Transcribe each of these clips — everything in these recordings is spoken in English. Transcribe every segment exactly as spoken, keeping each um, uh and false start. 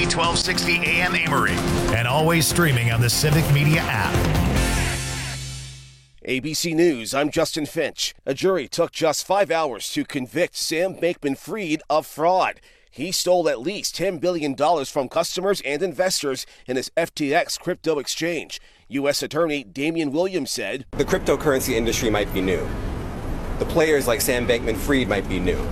K twelve sixty A M Amory, and always streaming on the Civic Media app. A B C News, I'm Justin Finch. A jury took just five hours to convict Sam Bankman-Fried of fraud. He stole at least ten billion dollars from customers and investors in his F T X crypto exchange. U S Attorney Damian Williams said, "The cryptocurrency industry might be new. The players like Sam Bankman-Fried might be new.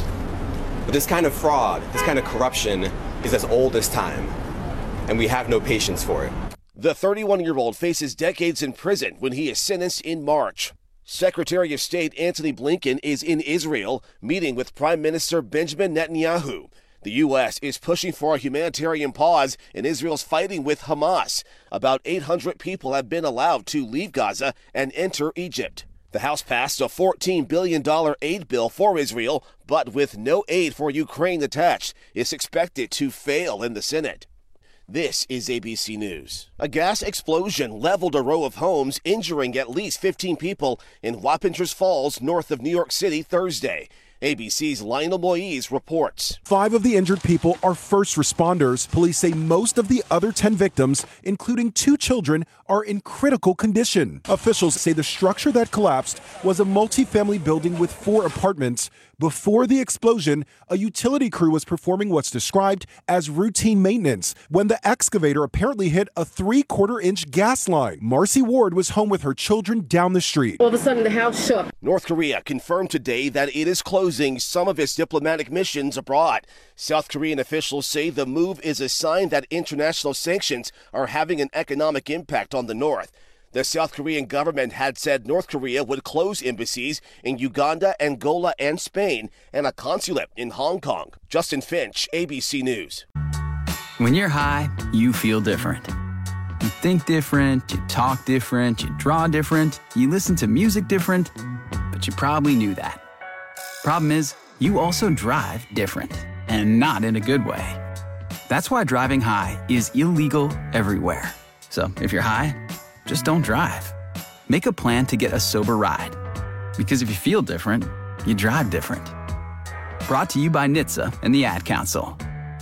But this kind of fraud, this kind of corruption is as old as time, and we have no patience for it." The thirty-one-year-old faces decades in prison when he is sentenced in March. Secretary of State Antony Blinken is in Israel meeting with Prime Minister Benjamin Netanyahu. The U S is pushing for a humanitarian pause in Israel's fighting with Hamas. About eight hundred people have been allowed to leave Gaza and enter Egypt. The House passed a fourteen billion dollars aid bill for Israel, but with no aid for Ukraine attached, it's expected to fail in the Senate. This is A B C News. A gas explosion leveled a row of homes, injuring at least fifteen people in Wappingers Falls, north of New York City, Thursday. A B C's Lionel Moise reports. Five of the injured people are first responders. Police say most of the other ten victims, including two children, are in critical condition. Officials say the structure that collapsed was a multifamily building with four apartments. Before the explosion, a utility crew was performing what's described as routine maintenance when the excavator apparently hit a three-quarter inch gas line. Marcy Ward was home with her children down the street. All of a sudden, the house shook. North Korea confirmed today that it is closing some of its diplomatic missions abroad. South Korean officials say the move is a sign that international sanctions are having an economic impact on the North. The South Korean government had said North Korea would close embassies in Uganda, Angola, and Spain, and a consulate in Hong Kong. Justin Finch, A B C News. When you're high, you feel different. You think different, you talk different, you draw different, you listen to music different, but you probably knew that. Problem is, you also drive different, and not in a good way. That's why driving high is illegal everywhere. So if you're high, just don't drive. Make a plan to get a sober ride. Because if you feel different, you drive different. Brought to you by N H T S A and the Ad Council.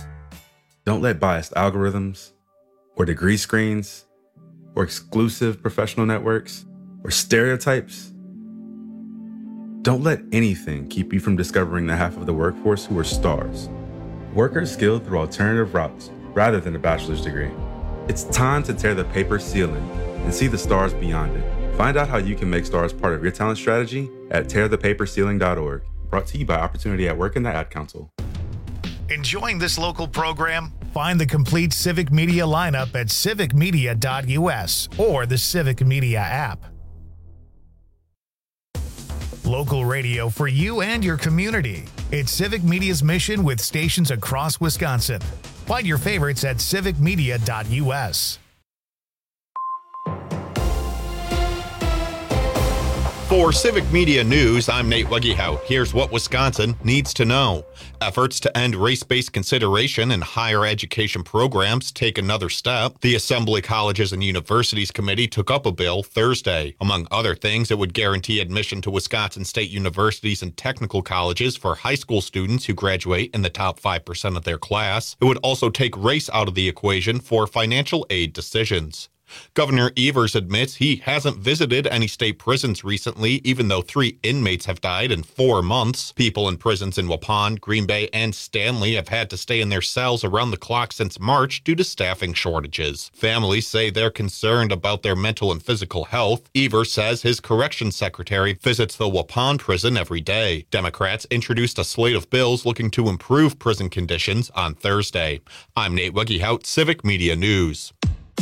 Don't let biased algorithms, or degree screens, or exclusive professional networks, or stereotypes. Don't let anything keep you from discovering the half of the workforce who are stars. Workers skilled through alternative routes rather than a bachelor's degree. It's time to tear the paper ceiling and see the stars beyond it. Find out how you can make stars part of your talent strategy at tear the paper ceiling dot org. Brought to you by Opportunity at Work and the Ad Council. Enjoying this local program? Find the complete Civic Media lineup at civic media dot U S or the Civic Media app. Local radio for you and your community. It's Civic Media's mission with stations across Wisconsin. Find your favorites at civic media dot U S. For Civic Media News, I'm Nate Weggehout. Here's what Wisconsin needs to know. Efforts to end race-based consideration in higher education programs take another step. The Assembly Colleges and Universities Committee took up a bill Thursday. Among other things, it would guarantee admission to Wisconsin state universities and technical colleges for high school students who graduate in the top five percent of their class. It would also take race out of the equation for financial aid decisions. Governor Evers admits he hasn't visited any state prisons recently, even though three inmates have died in four months. People in prisons in Waupun, Green Bay, and Stanley have had to stay in their cells around the clock since March due to staffing shortages. Families say they're concerned about their mental and physical health. Evers says his corrections secretary visits the Waupun prison every day. Democrats introduced a slate of bills looking to improve prison conditions on Thursday. I'm Nate Weggehout, Civic Media News.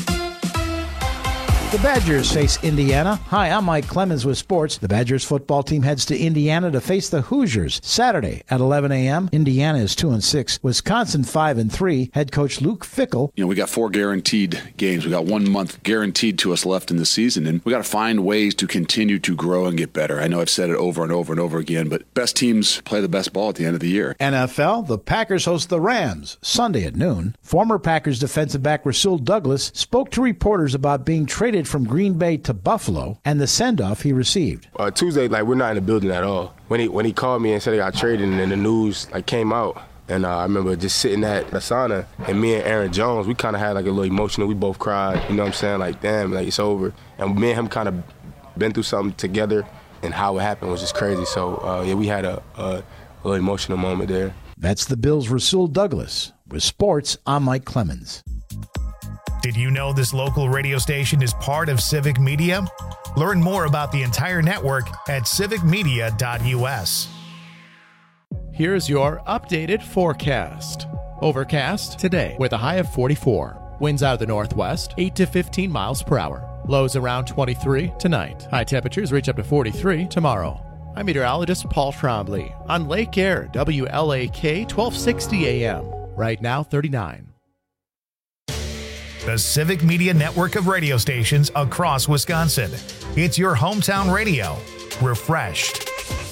The Badgers face Indiana. Hi, I'm Mike Clemens with sports. The Badgers football team heads to Indiana to face the Hoosiers Saturday at eleven a.m. Indiana is two and six. Wisconsin five and three. Head coach Luke Fickell. You know, we got four guaranteed games. We got one month guaranteed to us left in the season, and we got to find ways to continue to grow and get better. I know I've said it over and over and over again, but best teams play the best ball at the end of the year. N F L, the Packers host the Rams Sunday at noon. Former Packers defensive back Rasul Douglas spoke to reporters about being traded from Green Bay to Buffalo and the send-off he received. Uh, Tuesday, like, we're not in the building at all. When he when he called me and said he got traded and then the news like came out, And uh, I remember just sitting at the sauna, and me and Aaron Jones, we kind of had like a little emotional. We both cried, you know what I'm saying? Like, damn, like it's over. And me and him kind of been through something together, and how it happened was just crazy. So, uh, yeah, we had a, a, a little emotional moment there. That's the Bills' Rasul Douglas. With sports, I'm Mike Clemens. Did you know this local radio station is part of Civic Media? Learn more about the entire network at civic media dot u s. Here's your updated forecast. Overcast today with a high of forty-four. Winds out of the northwest, eight to fifteen miles per hour. Lows around twenty-three tonight. High temperatures reach up to forty-three tomorrow. I'm meteorologist Paul Trombley on Lake Air, W L A K twelve sixty A M. Right now, thirty-nine. The Civic Media network of radio stations across Wisconsin. It's your hometown radio. Refreshed.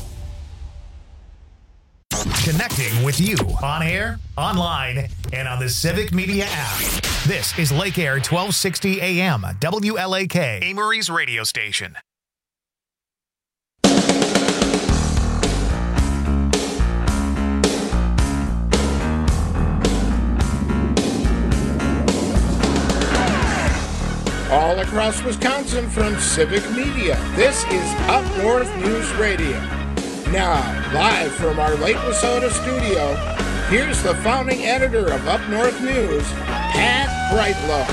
Connecting with you on air, online, and on the Civic Media app. This is Lake Air twelve sixty A M, W L A K, Amory's radio station. All across Wisconsin from Civic Media, this is Up North News Radio. Now, live from our Lake Wissota studio, here's the founding editor of Up North News, Pat Brightlow.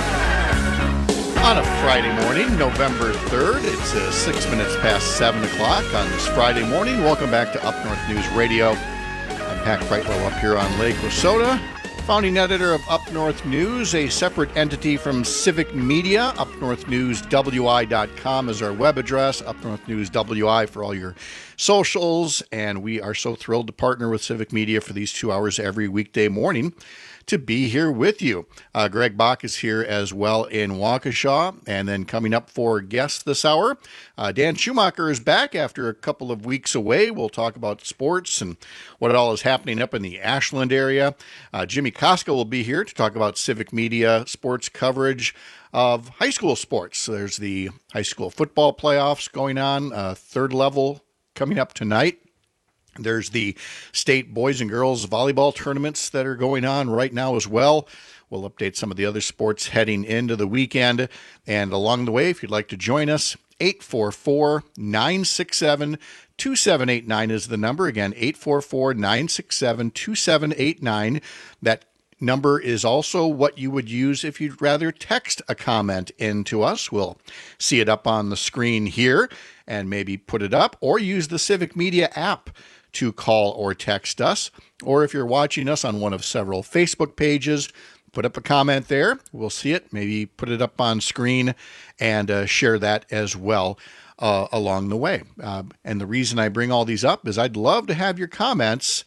On a Friday morning, November third, it's uh, six minutes past seven o'clock on this Friday morning. Welcome back to Up North News Radio. I'm Pat Brightlow up here on Lake Wissota. Founding editor of Up North News, a separate entity from Civic Media. Up North News W I dot com is our web address. Up North News W I for all your socials. And we are so thrilled to partner with Civic Media for these two hours every weekday morning to be here with you. Uh, Greg Bach is here as well in Waukesha. And then coming up for guests this hour, uh, Dan Schumacher is back after a couple of weeks away. We'll talk about sports and what all is happening up in the Ashland area. Uh, Jimmy Koska will be here to talk about Civic Media sports coverage of high school sports. So there's the high school football playoffs going on, uh, third level coming up tonight. There's the state boys and girls volleyball tournaments that are going on right now as well. We'll update some of the other sports heading into the weekend. And along the way, if you'd like to join us, eight four four, nine six seven, two seven eight nine is the number. Again, eight four four, nine six seven, two seven eight nine. That number is also what you would use if you'd rather text a comment in to us. We'll see it up on the screen here and maybe put it up, or use the Civic Media app to call or text us. Or if you're watching us on one of several Facebook pages, put up a comment there. We'll see it, maybe put it up on screen and uh, share that as well uh, along the way. Uh, and the reason I bring all these up is I'd love to have your comments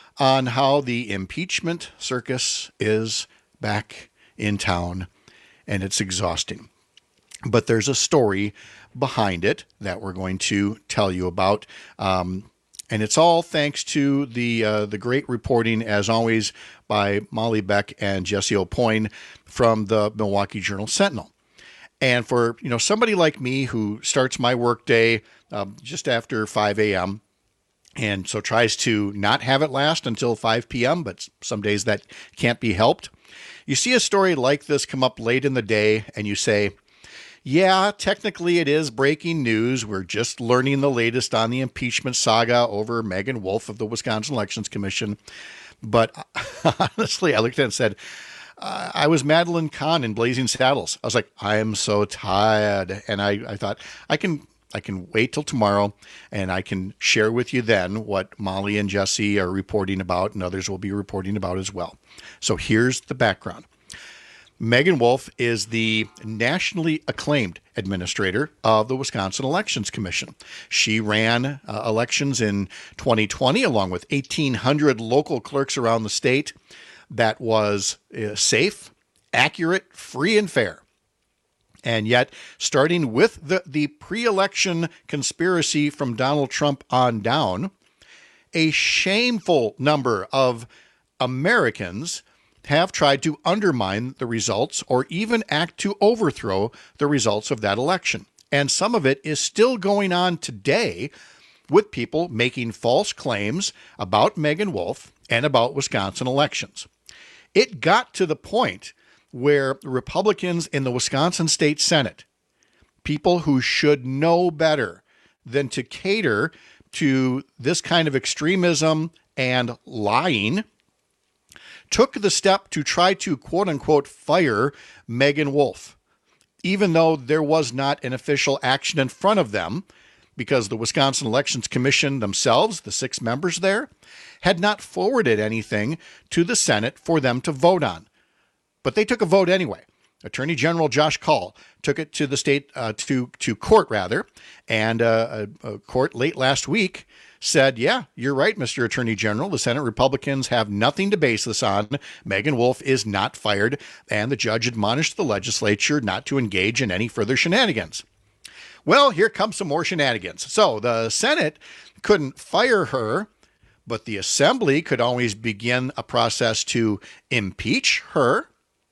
on how the impeachment circus is back in town, and it's exhausting. But there's a story behind it that we're going to tell you about. Um, And it's all thanks to the uh, the great reporting, as always, by Molly Beck and Jesse O'Poyne from the Milwaukee Journal-Sentinel. And for you know somebody like me who starts my workday um, just after five a.m. and so tries to not have it last until five p.m., but some days that can't be helped, you see a story like this come up late in the day and you say, yeah, technically it is breaking news. We're just learning the latest on the impeachment saga over Megan Wolf of the Wisconsin Elections Commission. But honestly, I looked at it and said, uh, I was Madeline Kahn in Blazing Saddles. I was like, I am so tired. And I, I thought, I can I can wait till tomorrow and I can share with you then what Molly and Jesse are reporting about, and others will be reporting about as well. So here's the background. Megan Wolf is the nationally acclaimed administrator of the Wisconsin Elections Commission. She ran uh, elections in twenty twenty along with eighteen hundred local clerks around the state. That was uh, safe, accurate, free, and fair. And yet, starting with the, the pre-election conspiracy from Donald Trump on down, a shameful number of Americans have tried to undermine the results or even act to overthrow the results of that election. And some of it is still going on today with people making false claims about Megan Wolf and about Wisconsin elections. It got to the point where Republicans in the Wisconsin State Senate, people who should know better than to cater to this kind of extremism and lying, took the step to try to quote-unquote fire Megan Wolf, even though there was not an official action in front of them, because the Wisconsin Elections Commission themselves, the six members there, had not forwarded anything to the Senate for them to vote on. But they took a vote anyway. Attorney General Josh Kaul took it to the state, uh, to, to court rather, and uh, a, a court late last week said, yeah, you're right, Mister Attorney General. The Senate Republicans have nothing to base this on. Megan Wolf is not fired, and the judge admonished the legislature not to engage in any further shenanigans. Well, here comes some more shenanigans. So the Senate couldn't fire her, but the Assembly could always begin a process to impeach her.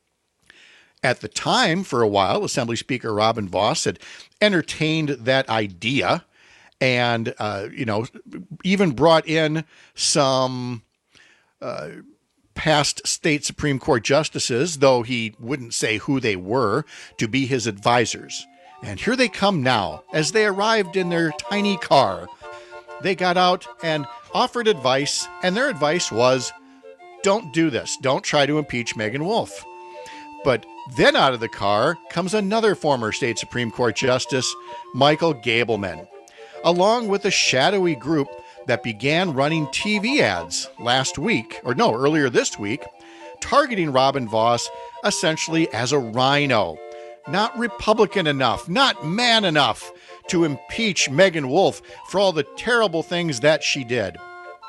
At the time, for a while, Assembly Speaker Robin Vos had entertained that idea and, uh, you know, even brought in some uh, past state Supreme Court justices, though he wouldn't say who they were, to be his advisors. And here they come now. As they arrived in their tiny car, they got out and offered advice, and their advice was, don't do this. Don't try to impeach Megan Wolf. But then out of the car comes another former state Supreme Court Justice, Michael Gableman, along with a shadowy group that began running T V ads last week, or no, earlier this week, targeting Robin Vos essentially as a rhino. Not Republican enough, not man enough to impeach Megan Wolf for all the terrible things that she did.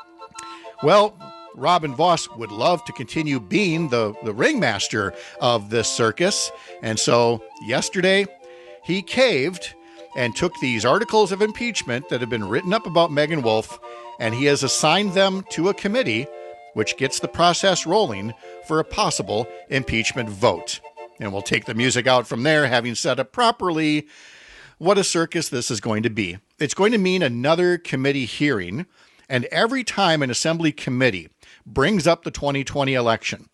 Well, Robin Vos would love to continue being the, the ringmaster of this circus. And so yesterday he caved and took these articles of impeachment that have been written up about Megan Wolf, and he has assigned them to a committee which gets the process rolling for a possible impeachment vote. And we'll take the music out from there, having set up properly what a circus this is going to be. It's going to mean another committee hearing, and every time an Assembly committee brings up the twenty twenty election,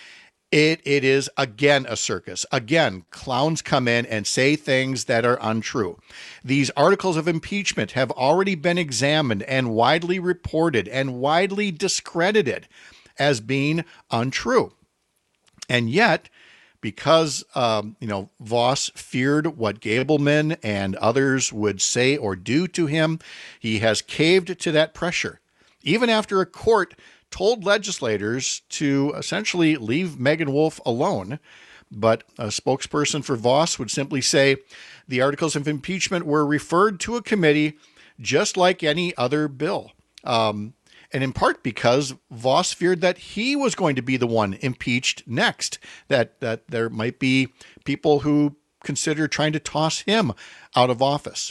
it it is again a circus. Again, clowns come in and say things that are untrue. These articles of impeachment have already been examined and widely reported and widely discredited as being untrue. And yet, because um, you know, Vos feared what Gableman and others would say or do to him, he has caved to that pressure, even after a court told legislators to essentially leave Megan Wolf alone. But a spokesperson for Vos would simply say the articles of impeachment were referred to a committee just like any other bill. Um, and in part because Vos feared that he was going to be the one impeached next, that, that there might be people who consider trying to toss him out of office.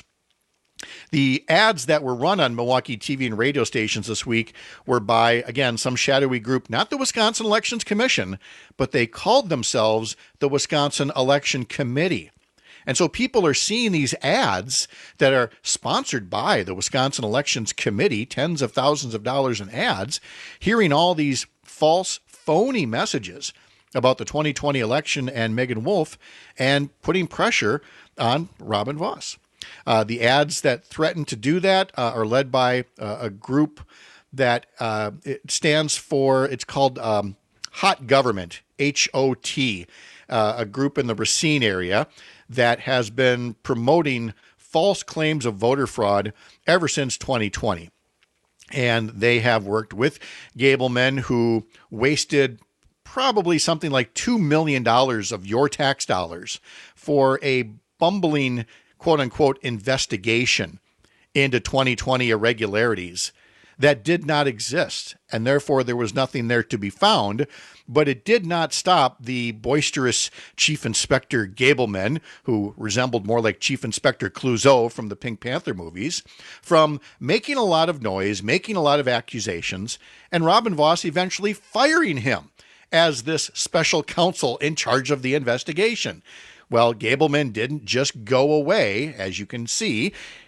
The ads that were run on Milwaukee T V and radio stations this week were by, again, some shadowy group, not the Wisconsin Elections Commission, but they called themselves the Wisconsin Election Committee. And so people are seeing these ads that are sponsored by the Wisconsin Elections Committee, tens of thousands of dollars in ads, hearing all these false, phony messages about the twenty twenty election and Megan Wolf, and putting pressure on Robin Vos. Uh, the ads that threaten to do that uh, are led by uh, a group that uh, it stands for, it's called um, Hot Government, H O T, uh, a group in the Racine area that has been promoting false claims of voter fraud ever since twenty twenty. And they have worked with Gableman, who wasted probably something like two million dollars of your tax dollars for a bumbling quote-unquote investigation into twenty twenty irregularities that did not exist, and therefore there was nothing there to be found. But it did not stop the boisterous Chief Inspector Gableman, who resembled more like Chief Inspector Clouseau from the Pink Panther movies, from making a lot of noise, making a lot of accusations, and Robin Vos eventually firing him as this special counsel in charge of the investigation. Well, Gableman didn't just go away, as you can see.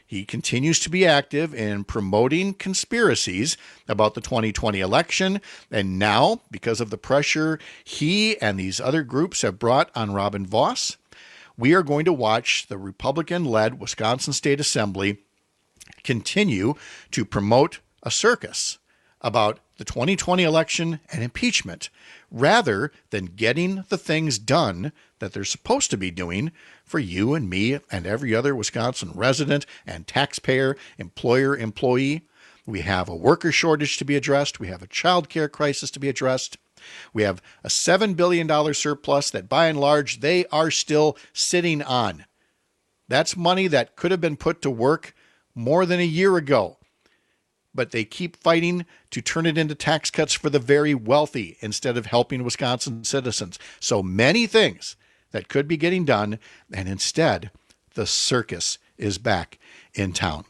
he continues to be active in promoting conspiracies about the twenty twenty election. And now, because of the pressure he and these other groups have brought on Robin Vos, we are going to watch the Republican-led Wisconsin State Assembly continue to promote a circus about the twenty twenty election and impeachment, rather than getting the things done that they're supposed to be doing for you and me and every other Wisconsin resident and taxpayer, employer, employee. We have a worker shortage to be addressed. We have a child care crisis to be addressed. We have a seven billion dollars surplus that, by and large, they are still sitting on. That's money that could have been put to work more than a year ago. But they keep fighting to turn it into tax cuts for the very wealthy instead of helping Wisconsin citizens. So many things that could be getting done, and instead, the circus is back in town.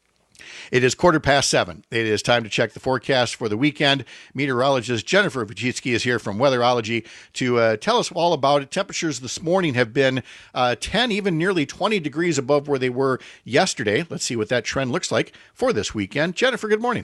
It is quarter past seven. It is time to check the forecast for the weekend. Meteorologist Jennifer Wojcicki is here from Weatherology to uh, tell us all about it. Temperatures this morning have been uh, ten, even nearly twenty degrees above where they were yesterday. Let's see what that trend looks like for this weekend. Jennifer, good morning.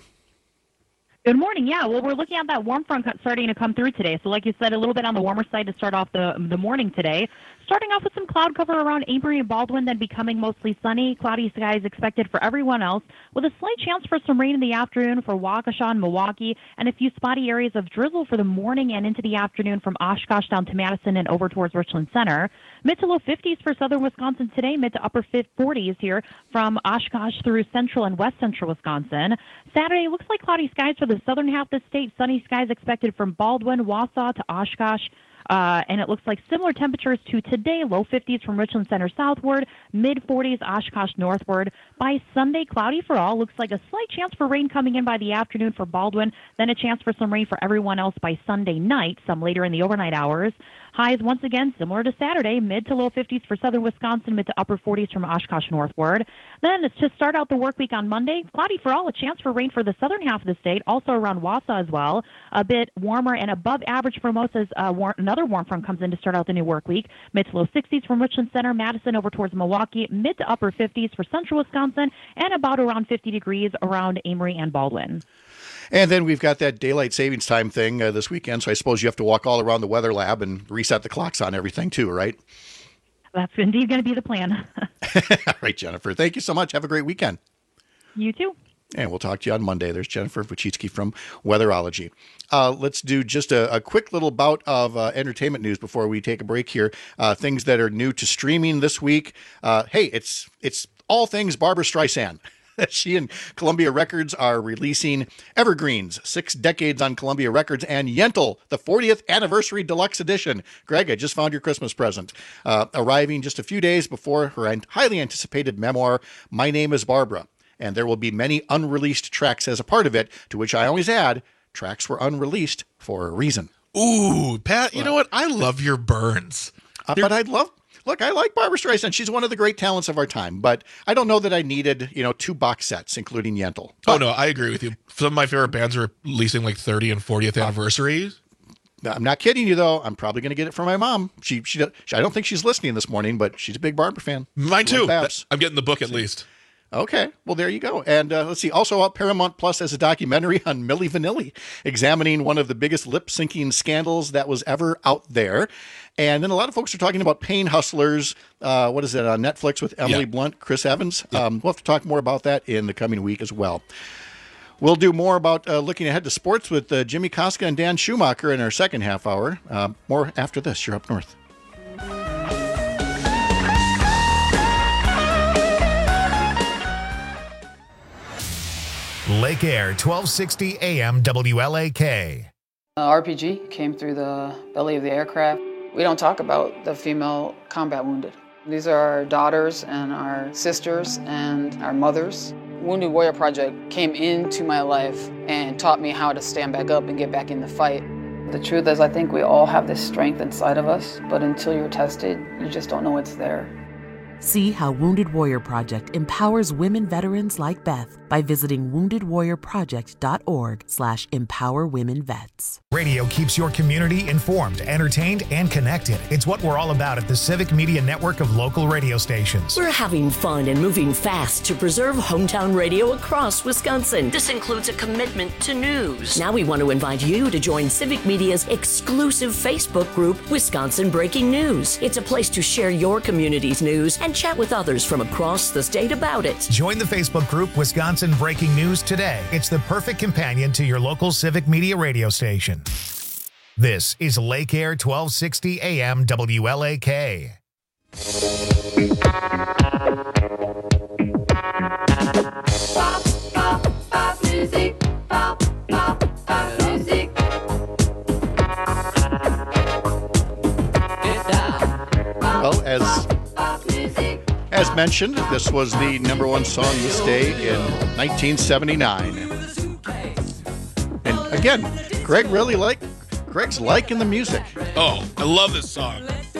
Good morning. Yeah, well, we're looking at that warm front starting to come through today. So like you said, a little bit on the warmer side to start off the the morning today. Starting off with some cloud cover around Amory and Baldwin, then becoming mostly sunny. Cloudy skies expected for everyone else, with a slight chance for some rain in the afternoon for Waukesha and Milwaukee, and a few spotty areas of drizzle for the morning and into the afternoon from Oshkosh down to Madison and over towards Richland Center. Mid to low fifties for southern Wisconsin today, mid to upper forties here from Oshkosh through central and west central Wisconsin. Saturday looks like cloudy skies for the southern half of the state. Sunny skies expected from Baldwin, Wausau to Oshkosh. Uh, and it looks like similar temperatures to today, low fifties from Richland Center southward, mid forties Oshkosh northward. By Sunday, cloudy for all. Looks like a slight chance for rain coming in by the afternoon for Baldwin, then a chance for some rain for everyone else by Sunday night, some later in the overnight hours. Highs, once again, similar to Saturday, mid to low fifties for southern Wisconsin, mid to upper forties from Oshkosh northward. Then to start out the work week on Monday, cloudy for all, a chance for rain for the southern half of the state, also around Wausau as well. A bit warmer and above average for most as uh, war- another warm front comes in to start out the new work week. Mid to low sixties from Richland Center, Madison over towards Milwaukee, mid to upper fifties for central Wisconsin, and about around fifty degrees around Amory and Baldwin. And then we've got that daylight savings time thing uh, this weekend, so I suppose you have to walk all around the weather lab and reset the clocks on everything too, right? That's indeed going to be the plan. All right, Jennifer. Thank you so much. Have a great weekend. You too. And we'll talk to you on Monday. There's Jennifer Wojcicki from Weatherology. Uh, let's do just a, a quick little bout of uh, entertainment news before we take a break here. Uh, things that are new to streaming this week. Uh, hey, it's it's all things Barbra Streisand. She and Columbia Records are releasing Evergreens, Six Decades on Columbia Records, and Yentl, the fortieth Anniversary Deluxe Edition. Greg, I just found your Christmas present. Uh, arriving just a few days before her highly anticipated memoir, My Name is Barbara. And there will be many unreleased tracks as a part of it, to which I always add, tracks were unreleased for a reason. Ooh, Pat, you know what? I love your burns. Uh, but I'd love... Look, I like Barbra Streisand. She's one of the great talents of our time, but I don't know that I needed, you know, two box sets, including Yentl. But, oh, no, I agree with you. Some of my favorite bands are releasing like thirty and fortieth anniversaries. I'm not kidding you, though. I'm probably going to get it from my mom. She, she, I don't think she's listening this morning, but she's a big Barbra fan. Mine too. I'm getting the book at least. Okay, well, there you go. And uh, let's see, also out Paramount Plus has a documentary on Milli Vanilli, examining one of the biggest lip-syncing scandals that was ever out there. And then a lot of folks are talking about Pain Hustlers. Uh, what is it, on Netflix with Emily yeah. Blunt, Chris Evans? Yeah. Um, we'll have to talk more about that in the coming week as well. We'll do more about uh, looking ahead to sports with uh, Jimmy Koska and Dan Schumacher in our second half hour. Uh, more after this. You're Up North. Lake Air, twelve sixty A M W L A K. Uh, R P G came through the belly of the aircraft. We don't talk about the female combat wounded. These are our daughters and our sisters and our mothers. Wounded Warrior Project came into my life and taught me how to stand back up and get back in the fight. The truth is, I think we all have this strength inside of us, but until you're tested, you just don't know it's there. See how Wounded Warrior Project empowers women veterans like Beth. by visiting wounded warrior project dot org slash empower women vets. Radio keeps your community informed, entertained, and connected. It's what we're all about at the Civic Media Network of local radio stations. We're having fun and moving fast to preserve hometown radio across Wisconsin. This includes a commitment to news. Now we want to invite you to join Civic Media's exclusive Facebook group, Wisconsin Breaking News. It's a place to share your community's news and chat with others from across the state about it. Join the Facebook group Wisconsin Breaking News today. It's the perfect companion to your local Civic Media radio station. This is Lake Air twelve sixty A M W L A K. Pop, pop, pop music. Pop, pop, pop music. Well, as as mentioned, this was the number one song this day in nineteen seventy-nine. And again, Greg really like Greg's liking the music. Oh, I love this song.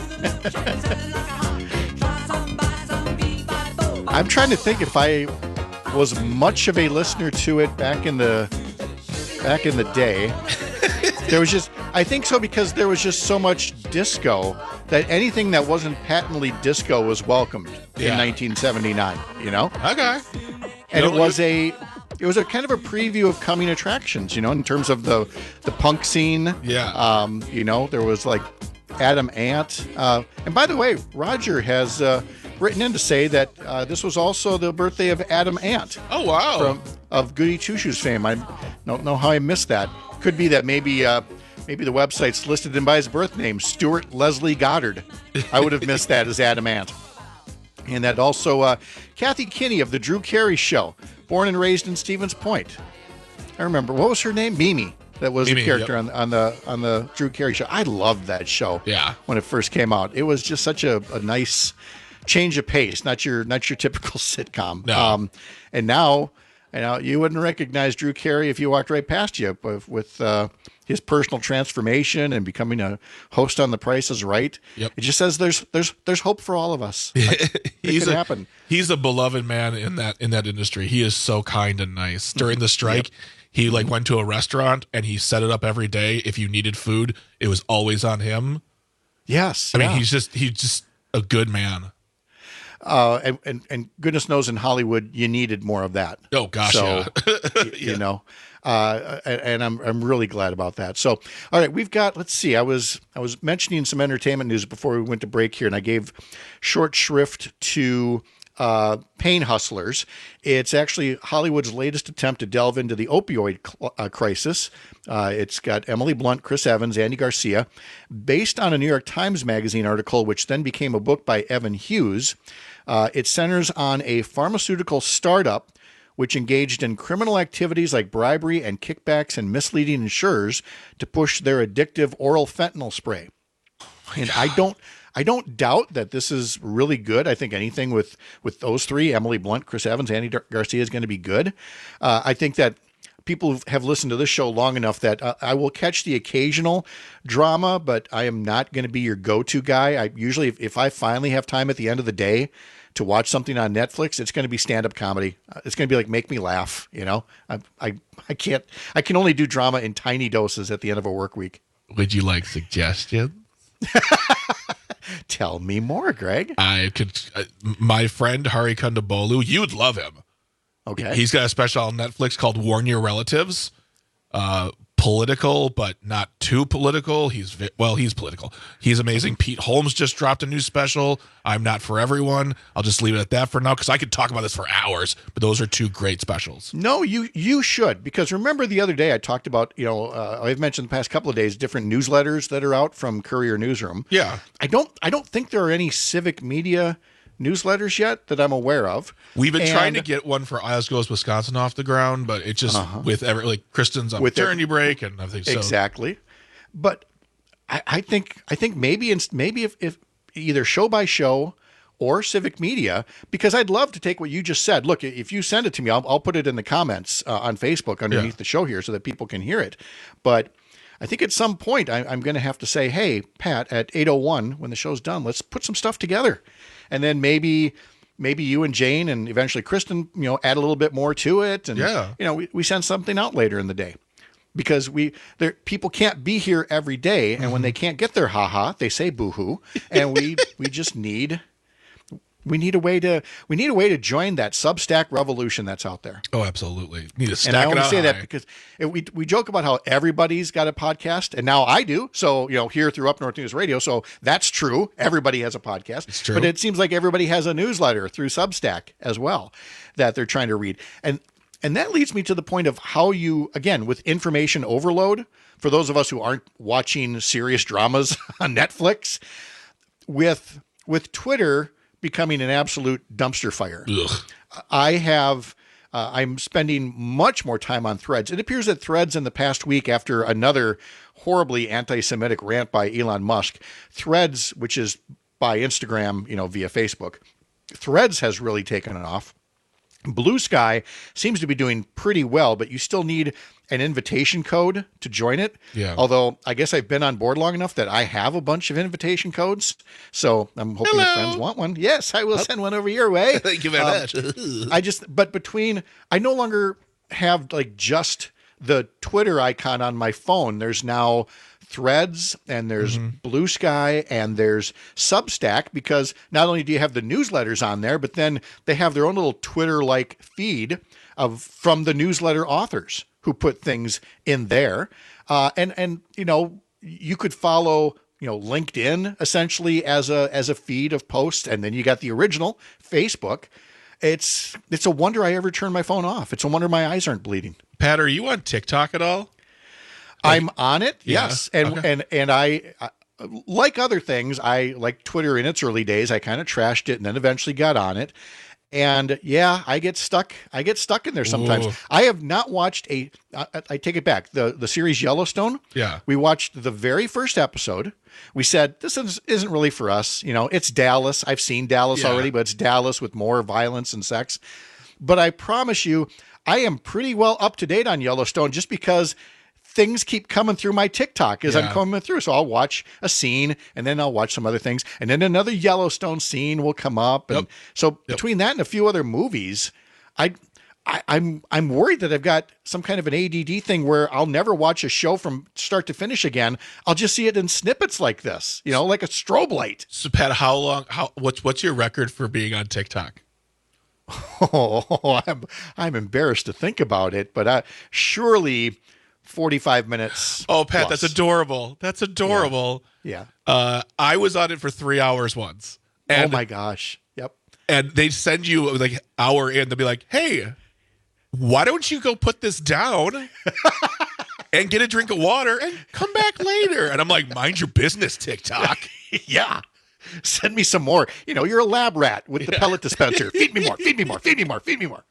I'm trying to think if I was much of a listener to it back in the back in the day. There was just, I think so, because there was just so much disco that anything that wasn't patently disco was welcomed Yeah. in nineteen seventy-nine, you know? Okay. And You know, it was a it was a kind of a preview of coming attractions, you know, in terms of the the punk scene. Yeah. Um, you know, there was like Adam Ant. Uh, and by the way, Roger has uh, written in to say that uh, this was also the birthday of Adam Ant. Oh, wow. From, of Goody Two Shoes fame. I don't know how I missed that. Could be that maybe uh, maybe the website's listed him by his birth name, Stuart Leslie Goddard. I would have missed that as Adam Ant. And that also uh, Kathy Kinney of the Drew Carey Show, born and raised in Stevens Point. I remember, what was her name? Mimi. That was Mimi, the character yep. on, on the on the Drew Carey Show. I loved that show. Yeah. When it first came out, it was just such a, a nice change of pace. Not your not your typical sitcom. No. Um, and now, you know, you wouldn't recognize Drew Carey if you walked right past you with, with uh, his personal transformation and becoming a host on The Price is Right. Yep. It just says there's there's there's hope for all of us. It he's can a, happen. He's a beloved man in that in that industry. He is so kind and nice. During the strike, Yep. he like went to a restaurant and he set it up every day. If you needed food, it was always on him. Yes. I mean, yeah. he's just he's just a good man. Uh, and, and and goodness knows in Hollywood you needed more of that. Oh gosh, so, yeah. y- you know, uh, and, and I'm I'm really glad about that. So, all right, we've got. Let's see. I was I was mentioning some entertainment news before we went to break here, and I gave short shrift to uh, Pain Hustlers. It's actually Hollywood's latest attempt to delve into the opioid cl- uh, crisis. Uh, it's got Emily Blunt, Chris Evans, Andy Garcia, based on a New York Times Magazine article, which then became a book by Evan Hughes. Uh, it centers on a pharmaceutical startup which engaged in criminal activities like bribery and kickbacks and misleading insurers to push their addictive oral fentanyl spray. And I don't, I don't doubt that this is really good. I think anything with with those three, Emily Blunt, Chris Evans, Andy Dar- Garcia, is going to be good. Uh, I think that people have listened to this show long enough that uh, I will catch the occasional drama, but I am not going to be your go-to guy. I usually, if, if I finally have time at the end of the day to watch something on Netflix, it's going to be stand-up comedy. Uh, it's going to be like make me laugh. You know, I, I I can't. I can only do drama in tiny doses at the end of a work week. Would you like suggestions? Tell me more, Greg. I could. Uh, my friend Hari Kondabolu, you'd love him. Okay. He's got a special on Netflix called Warn Your Relatives. Uh, political, but not too political. He's vi- well, he's political. He's amazing. Pete Holmes just dropped a new special. I'm Not For Everyone. I'll just leave it at that for now because I could talk about this for hours. But those are two great specials. No, you you should, because remember the other day I talked about, you know, uh, I've mentioned the past couple of days different newsletters that are out from Courier Newsroom. Yeah. I don't I don't think there are any civic media newsletters yet that I'm aware of. We've been And- trying to get one for Eyes Goes Wisconsin off the ground, but it just Uh-huh. with every like Kristen's on With maternity break and I think so. Exactly. But I, I think I think maybe in, maybe if, if either show by show or civic media, because I'd love to take what you just said. Look, if you send it to me, I'll, I'll put it in the comments uh, on Facebook underneath Yeah. the show here so that people can hear it. But I think at some point I, I'm going to have to say, hey, Pat, at eight oh one when the show's done, let's put some stuff together. And then maybe maybe you and Jane and eventually Kristen, you know, add a little bit more to it. And, Yeah. you know, we, we send something out later in the day. Because we there people can't be here every day, and when they can't get their haha, they say boo-hoo, and we we just need we need a way to we need a way to join that Substack revolution that's out there. Oh, absolutely. Need to stack And I it only out say high. that because it, we we joke about how everybody's got a podcast, and now I do. So, you know, here through Up North News Radio, so that's true. Everybody has a podcast. It's true. But it seems like everybody has a newsletter through Substack as well that they're trying to read. And And that leads me to the point of how you, again, with information overload, for those of us who aren't watching serious dramas on Netflix, with with Twitter becoming an absolute dumpster fire. Ugh. I have, uh, I'm spending much more time on Threads. It appears that Threads in the past week, after another horribly anti-Semitic rant by Elon Musk, Threads, which is by Instagram, you know, via Facebook, Threads has really taken it off. Blue Sky seems to be doing pretty well, but you still need an invitation code to join it. Yeah. Although I guess I've been on board long enough that I have a bunch of invitation codes. So I'm hoping that friends want one. Yes, I will send one over your way. Thank you very Um, much. I just, but between, I no longer have like just the Twitter icon on my phone. There's now Threads, and there's Blue Sky, and there's Substack, because not only do you have the newsletters on there, but then they have their own little Twitter-like feed of from the newsletter authors who put things in there. Uh, and and you know, you could follow, you know, LinkedIn essentially as a as a feed of posts, and then you got the original Facebook. It's it's a wonder I ever turned my phone off. It's a wonder my eyes aren't bleeding. Pat, are you on TikTok at all? I'm on it, Yeah. yes, and Okay. and and I, I, like other things, I like Twitter in its early days. I kind of trashed it, and then eventually got on it. And yeah, I get stuck. I get stuck in there sometimes. Ooh. I have not watched a. I, I take it back. The the series Yellowstone. Yeah. We watched the very first episode. We said this is, isn't really for us. You know, it's Dallas. I've seen Dallas Yeah. already, but it's Dallas with more violence and sex. But I promise you, I am pretty well up to date on Yellowstone, just because things keep coming through my TikTok as I'm Yeah. coming through. So I'll watch a scene, and then I'll watch some other things, and then another Yellowstone scene will come up. And Yep. so between that and a few other movies, I, I, I'm I'm worried that I've got some kind of an A D D thing where I'll never watch a show from start to finish again. I'll just see it in snippets like this, you know, like a strobe light. So, Pat, how long? How what's what's your record for being on TikTok? Oh, I'm I'm embarrassed to think about it, but I, surely forty-five minutes. Oh, Pat, plus. that's adorable. That's adorable. Yeah. Uh, I was on it for three hours once. And, oh my gosh. Yep. And they send you like hour in. They'll be like, "Hey, why don't you go put this down and get a drink of water and come back later?" And I'm like, "Mind your business, TikTok." Yeah. Send me some more. You know, you're a lab rat with the pellet dispenser. Feed me more, feed me more, feed me more, feed me more.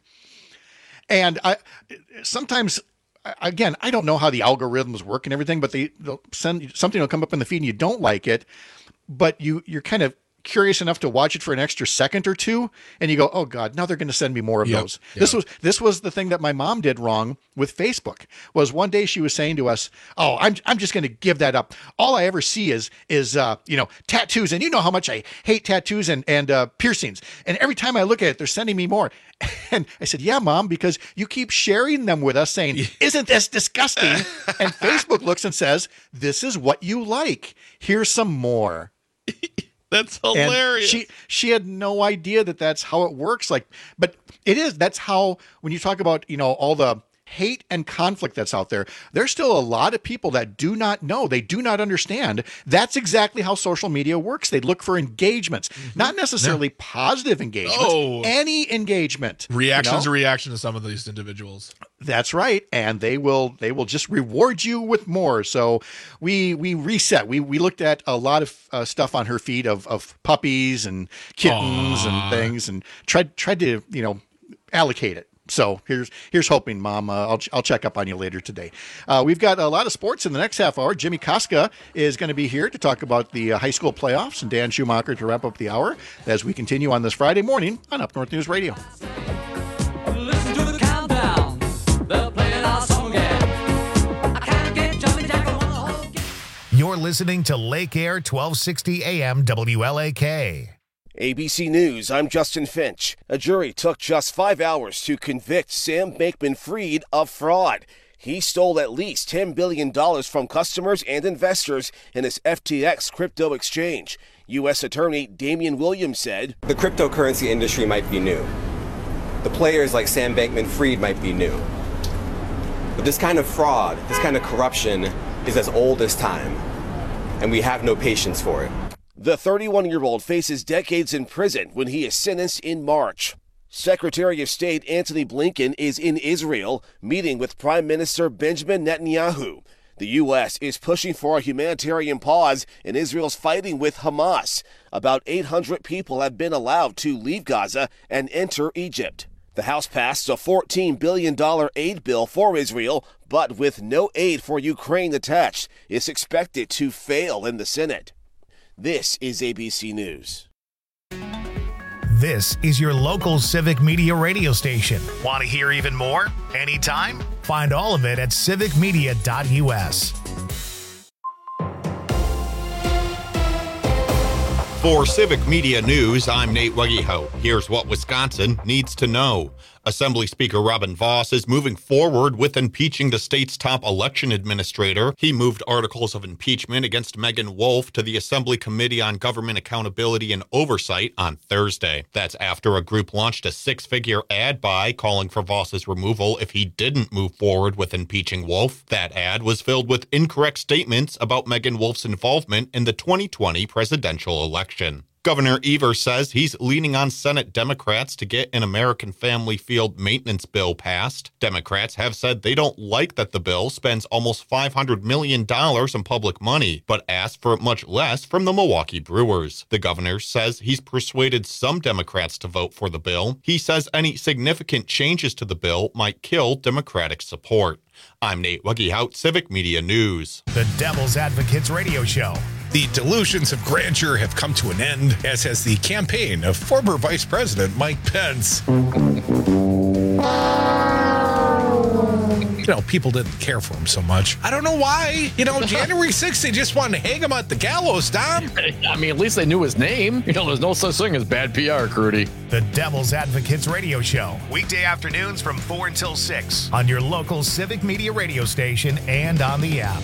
And I sometimes, again, I don't know how the algorithms work and everything, but they, they'll send something will come up in the feed and you don't like it, but you you're kind of curious enough to watch it for an extra second or two, and you go, "Oh God, now they're going to send me more of Yep, those." This was this was the thing that my mom did wrong with Facebook. Was one day she was saying to us, "Oh, I'm I'm just going to give that up. All I ever see is is uh, you know, tattoos, and you know how much I hate tattoos and and uh, piercings. And every time I look at it, they're sending me more." And I said, "Yeah, Mom, because you keep sharing them with us, saying, 'Isn't this disgusting?' And Facebook looks and says, 'This is what you like. Here's some more.'" That's And hilarious. she she had no idea that that's how it works. Like, but it is. That's how, when you talk about, you know, all the hate and conflict that's out there, there's still a lot of people that do not know. They do not understand. That's exactly how social media works. They look for engagements, not necessarily positive engagements. Oh. Any engagement. you Reactions know? to reaction to some of these individuals. That's right, and they will they will just reward you with more. So we we reset. We we looked at a lot of uh, stuff on her feed of of puppies and kittens Aww. and things, and tried tried to you know allocate it. So here's here's hoping, Mom. Uh, I'll I'll check up on you later today. Uh, we've got a lot of sports in the next half hour. Jimmy Koska is going to be here to talk about the uh, high school playoffs, and Dan Schumacher to wrap up the hour as we continue on this Friday morning on Up North News Radio. Listen to the countdown. They're playing our song again. I can't get jumping jack on the whole game. You're listening to Lake Air twelve sixty A M W L A K. A B C News, I'm Justin Finch. A jury took just five hours to convict Sam Bankman-Fried of fraud. He stole at least ten billion dollars from customers and investors in his F T X crypto exchange. U S Attorney Damian Williams said, The cryptocurrency industry might be new. The players like Sam Bankman-Fried might be new. But this kind of fraud, this kind of corruption is as old as time, and we have no patience for it. The thirty-one-year-old faces decades in prison when he is sentenced in March. Secretary of State Antony Blinken is in Israel meeting with Prime Minister Benjamin Netanyahu. The U S is pushing for a humanitarian pause in Israel's fighting with Hamas. About eight hundred people have been allowed to leave Gaza and enter Egypt. The House passed a fourteen billion dollars aid bill for Israel, but with no aid for Ukraine attached, it's expected to fail in the Senate. This is A B C News. This is your local Civic Media radio station. Want to hear even more? Anytime? Find all of it at civic media dot U S. For Civic Media News, I'm Nate Weggehout. Here's what Wisconsin needs to know. Assembly Speaker Robin Vos is moving forward with impeaching the state's top election administrator. He moved articles of impeachment against Megan Wolf to the Assembly Committee on Government Accountability and Oversight on Thursday. That's after a group launched a six-figure ad buy calling for Vos's removal if he didn't move forward with impeaching Wolf. That ad was filled with incorrect statements about Megan Wolf's involvement in the twenty twenty presidential election. Governor Evers says he's leaning on Senate Democrats to get an American Family Field maintenance bill passed. Democrats have said they don't like that the bill spends almost five hundred million dollars in public money, but asked for much less from the Milwaukee Brewers. The governor says he's persuaded some Democrats to vote for the bill. He says any significant changes to the bill might kill Democratic support. I'm Nate Weggehout, Civic Media News. The Devil's Advocates Radio Show. The delusions of grandeur have come to an end, as has the campaign of former Vice President Mike Pence. You know, people didn't care for him so much. I don't know why. You know, January sixth, they just wanted to hang him at the gallows, Tom. I mean, at least they knew his name. You know, there's no such thing as bad P R, Crudy. The Devil's Advocates Radio Show. Weekday afternoons from four until six on your local Civic Media radio station and on the app.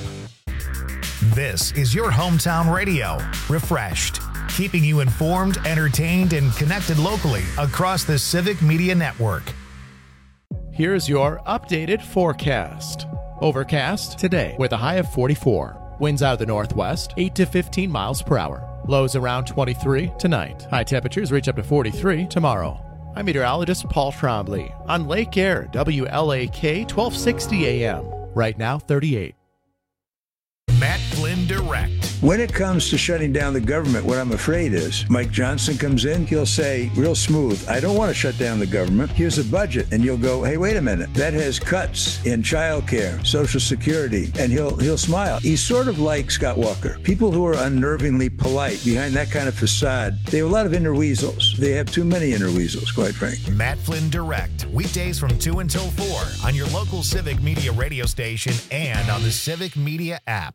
This is your hometown radio, refreshed, keeping you informed, entertained, and connected locally across the Civic Media Network. Here's your updated forecast. Overcast today with a high of forty-four. Winds out of the northwest, eight to fifteen miles per hour. Lows around twenty-three tonight. High temperatures reach up to forty-three tomorrow. I'm meteorologist Paul Trombley on Lake Air, W L A K, twelve sixty A M. Right now, thirty-eight. Matt Flynn Direct. When it comes to shutting down the government, what I'm afraid is Mike Johnson comes in, he'll say real smooth, I don't want to shut down the government. Here's a budget. And you'll go, hey, wait a minute. That has cuts in childcare, Social Security. And he'll he'll smile. He's sort of like Scott Walker. People who are unnervingly polite behind that kind of facade, they have a lot of inner weasels. They have too many inner weasels, quite frankly. Matt Flynn Direct. Weekdays from two until four on your local Civic Media radio station and on the Civic Media app.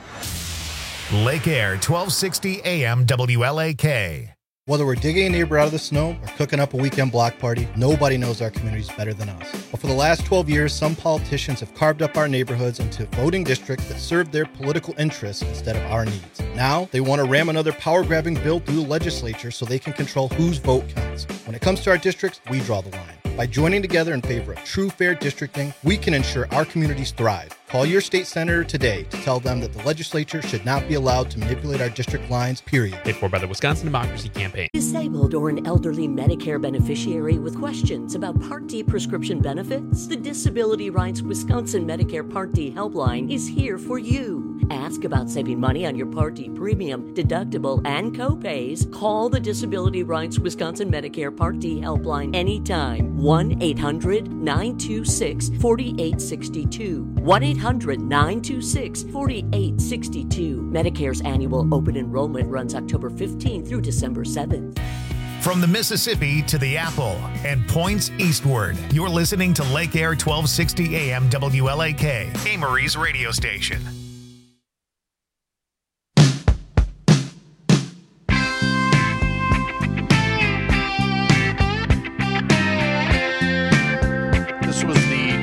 Lake Air, twelve sixty A M W L A K. Whether we're digging a neighbor out of the snow or cooking up a weekend block party, nobody knows our communities better than us. But for the last twelve years, some politicians have carved up our neighborhoods into voting districts that serve their political interests instead of our needs. Now, they want to ram another power-grabbing bill through the legislature so they can control whose vote counts. When it comes to our districts, we draw the line. By joining together in favor of true, fair districting, we can ensure our communities thrive. Call your state senator today to tell them that the legislature should not be allowed to manipulate our district lines, period. Paid for by the Wisconsin Democracy Campaign. Disabled or an elderly Medicare beneficiary with questions about Part D prescription benefits? The Disability Rights Wisconsin Medicare Part D helpline is here for you. Ask about saving money on your Part D premium, deductible, and co-pays. Call the Disability Rights Wisconsin Medicare Part D helpline anytime. one eight hundred nine two six four eight six two. one eight hundred nine two six four eight six two. Medicare's annual open enrollment runs October fifteenth through December seventh. From the Mississippi to the Apple and points eastward, you're listening to Lake Air, twelve sixty A M W L A K, Amory's radio station.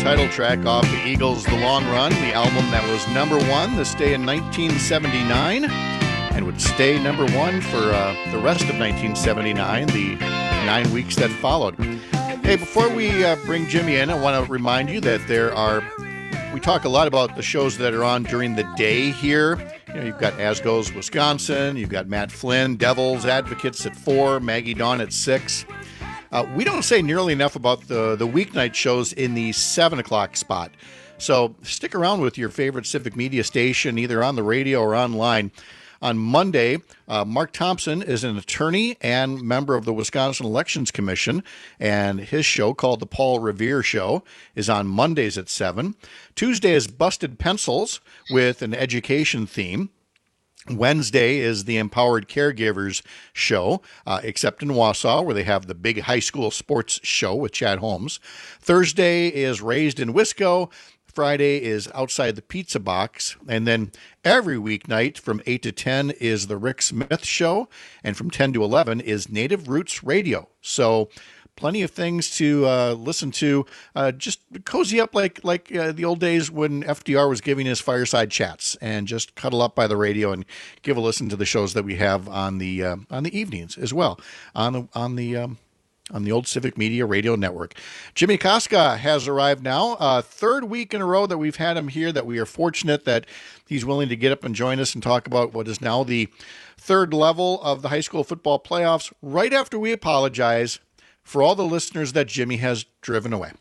title track off the Eagles' The Long Run, the album that was number one this day in nineteen seventy-nine and would stay number one for uh, the rest of nineteen seventy-nine, the nine weeks that followed. Hey, before we uh, bring Jimmy in, I want to remind you that there are, we talk a lot about the shows that are on during the day here. You know, you've got As Goes Wisconsin, you've got Matt Flynn, Devil's Advocates at four, Maggie Dawn at six. Uh, we don't say nearly enough about the, the weeknight shows in the seven o'clock spot. So stick around with your favorite Civic Media station, either on the radio or online. On Monday, uh, Mark Thompson is an attorney and member of the Wisconsin Elections Commission, and his show, called The Paul Revere Show, is on Mondays at seven. Tuesday is Busted Pencils with an education theme. Wednesday is the Empowered Caregivers Show, uh, except in Wausau, where they have the big high school sports show with Chad Holmes. Thursday is Raised in Wisco. Friday is Outside the Pizza Box. And then every weeknight from eight to ten is the Rick Smith Show. And from ten to eleven is Native Roots Radio. So plenty of things to uh, listen to. Uh, just cozy up like like uh, the old days when F D R was giving his fireside chats, and just cuddle up by the radio and give a listen to the shows that we have on the uh, on the evenings as well on the on the um, on the old Civic Media Radio Network. Jimmy Koska has arrived now. Uh, third week in a row that we've had him here, that we are fortunate that he's willing to get up and join us and talk about what is now the third level of the high school football playoffs, right after we apologize for all the listeners that Jimmy has driven away.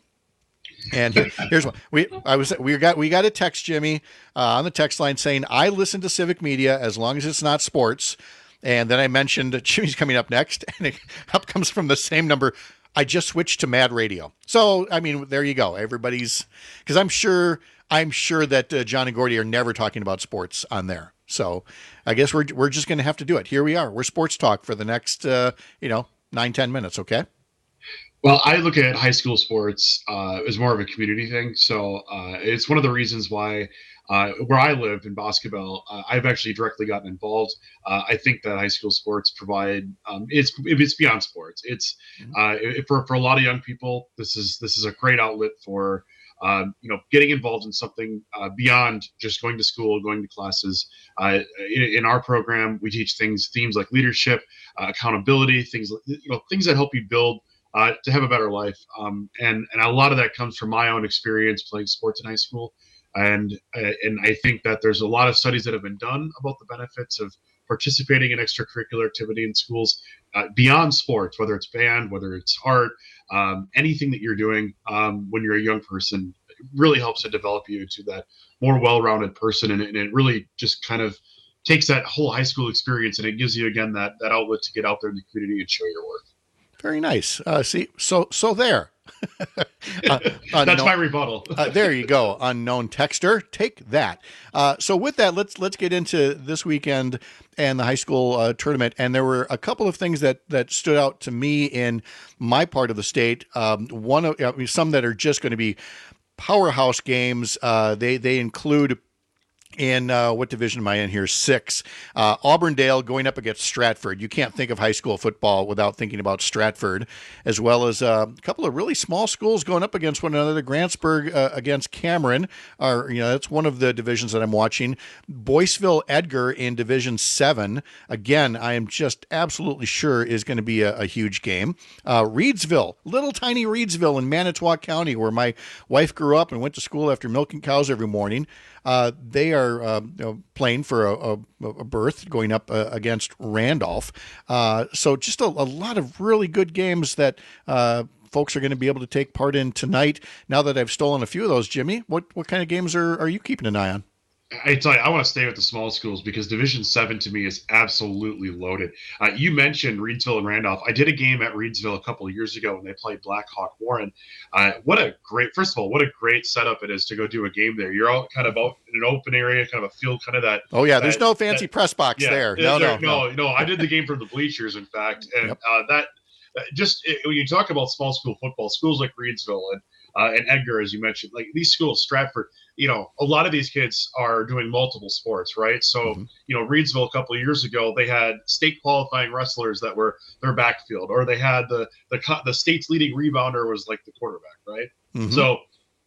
And here, here's what we I was we got we got a text, Jimmy, uh, on the text line saying, I listen to Civic Media as long as it's not sports. And then I mentioned Jimmy's coming up next, and it up comes from the same number. I just switched to Mad Radio. So, I mean, there you go. Everybody's, because I'm sure I'm sure that uh, John and Gordy are never talking about sports on there. So I guess we're we're just going to have to do it. Here we are. We're sports talk for the next, uh, you know, nine, ten minutes. Okay. Well, I look at high school sports uh, as more of a community thing. So uh, it's one of the reasons why uh, where I live in Boscobel, uh, I've actually directly gotten involved. Uh, I think that high school sports provide um, it's it's beyond sports. It's uh, it, for for a lot of young people. This is this is a great outlet for um, you know getting involved in something uh, beyond just going to school, going to classes. Uh, in, in our program, we teach things themes like leadership, uh, accountability, things you know things that help you build. Uh, to have a better life. Um, and, and a lot of that comes from my own experience playing sports in high school. And, uh, and I think that there's a lot of studies that have been done about the benefits of participating in extracurricular activity in schools uh, beyond sports, whether it's band, whether it's art, um, anything that you're doing um, when you're a young person really helps to develop you into that more well-rounded person. And, and it really just kind of takes that whole high school experience and it gives you, again, that, that outlet to get out there in the community and show your work. Very nice. Uh, see, so so there. uh, That's my rebuttal. uh, there you go. Unknown texter, take that. Uh, so with that, let's let's get into this weekend and the high school uh, tournament. And there were a couple of things that that stood out to me in my part of the state. Um, one of I mean, some that are just going to be powerhouse games. Uh, they they include. In uh, what division am I in here? Six. Uh, Auburndale going up against Stratford. You can't think of high school football without thinking about Stratford, as well as uh, a couple of really small schools going up against one another. Grantsburg uh, against Cameron. Are, you know, that's one of the divisions that I'm watching. Boyceville Edgar in Division Seven. Again, I am just absolutely sure is going to be a, a huge game. Uh, Reedsville, little tiny Reedsville in Manitowoc County, where my wife grew up and went to school after milking cows every morning. Uh, they are uh, you know, playing for a, a, a berth going up uh, against Randolph. Uh, so just a, a lot of really good games that uh, folks are going to be able to take part in tonight. Now that I've stolen a few of those, Jimmy, what, what kind of games are, are you keeping an eye on? I tell you, I want to stay with the small schools because Division Seven to me is absolutely loaded. Uh, you mentioned Reedsville and Randolph. I did a game at Reedsville a couple of years ago when they played Black Hawk Warren. Uh, what a great, first of all, what a great setup it is to go do a game there. You're all kind of out in an open area, kind of a field, kind of that. Oh yeah, there's that, no fancy that, press box yeah, there. No, there, no, no, no, no. I did the game from the bleachers, in fact, and Yep. uh, that just it, when you talk about small school football, schools like Reedsville and uh, and Edgar, as you mentioned, like these schools, Stratford. You know, a lot of these kids are doing multiple sports, right? So, mm-hmm. you know, Reedsville a couple of years ago, they had state qualifying wrestlers that were their backfield, or they had the the the state's leading rebounder was like the quarterback, right? Mm-hmm. So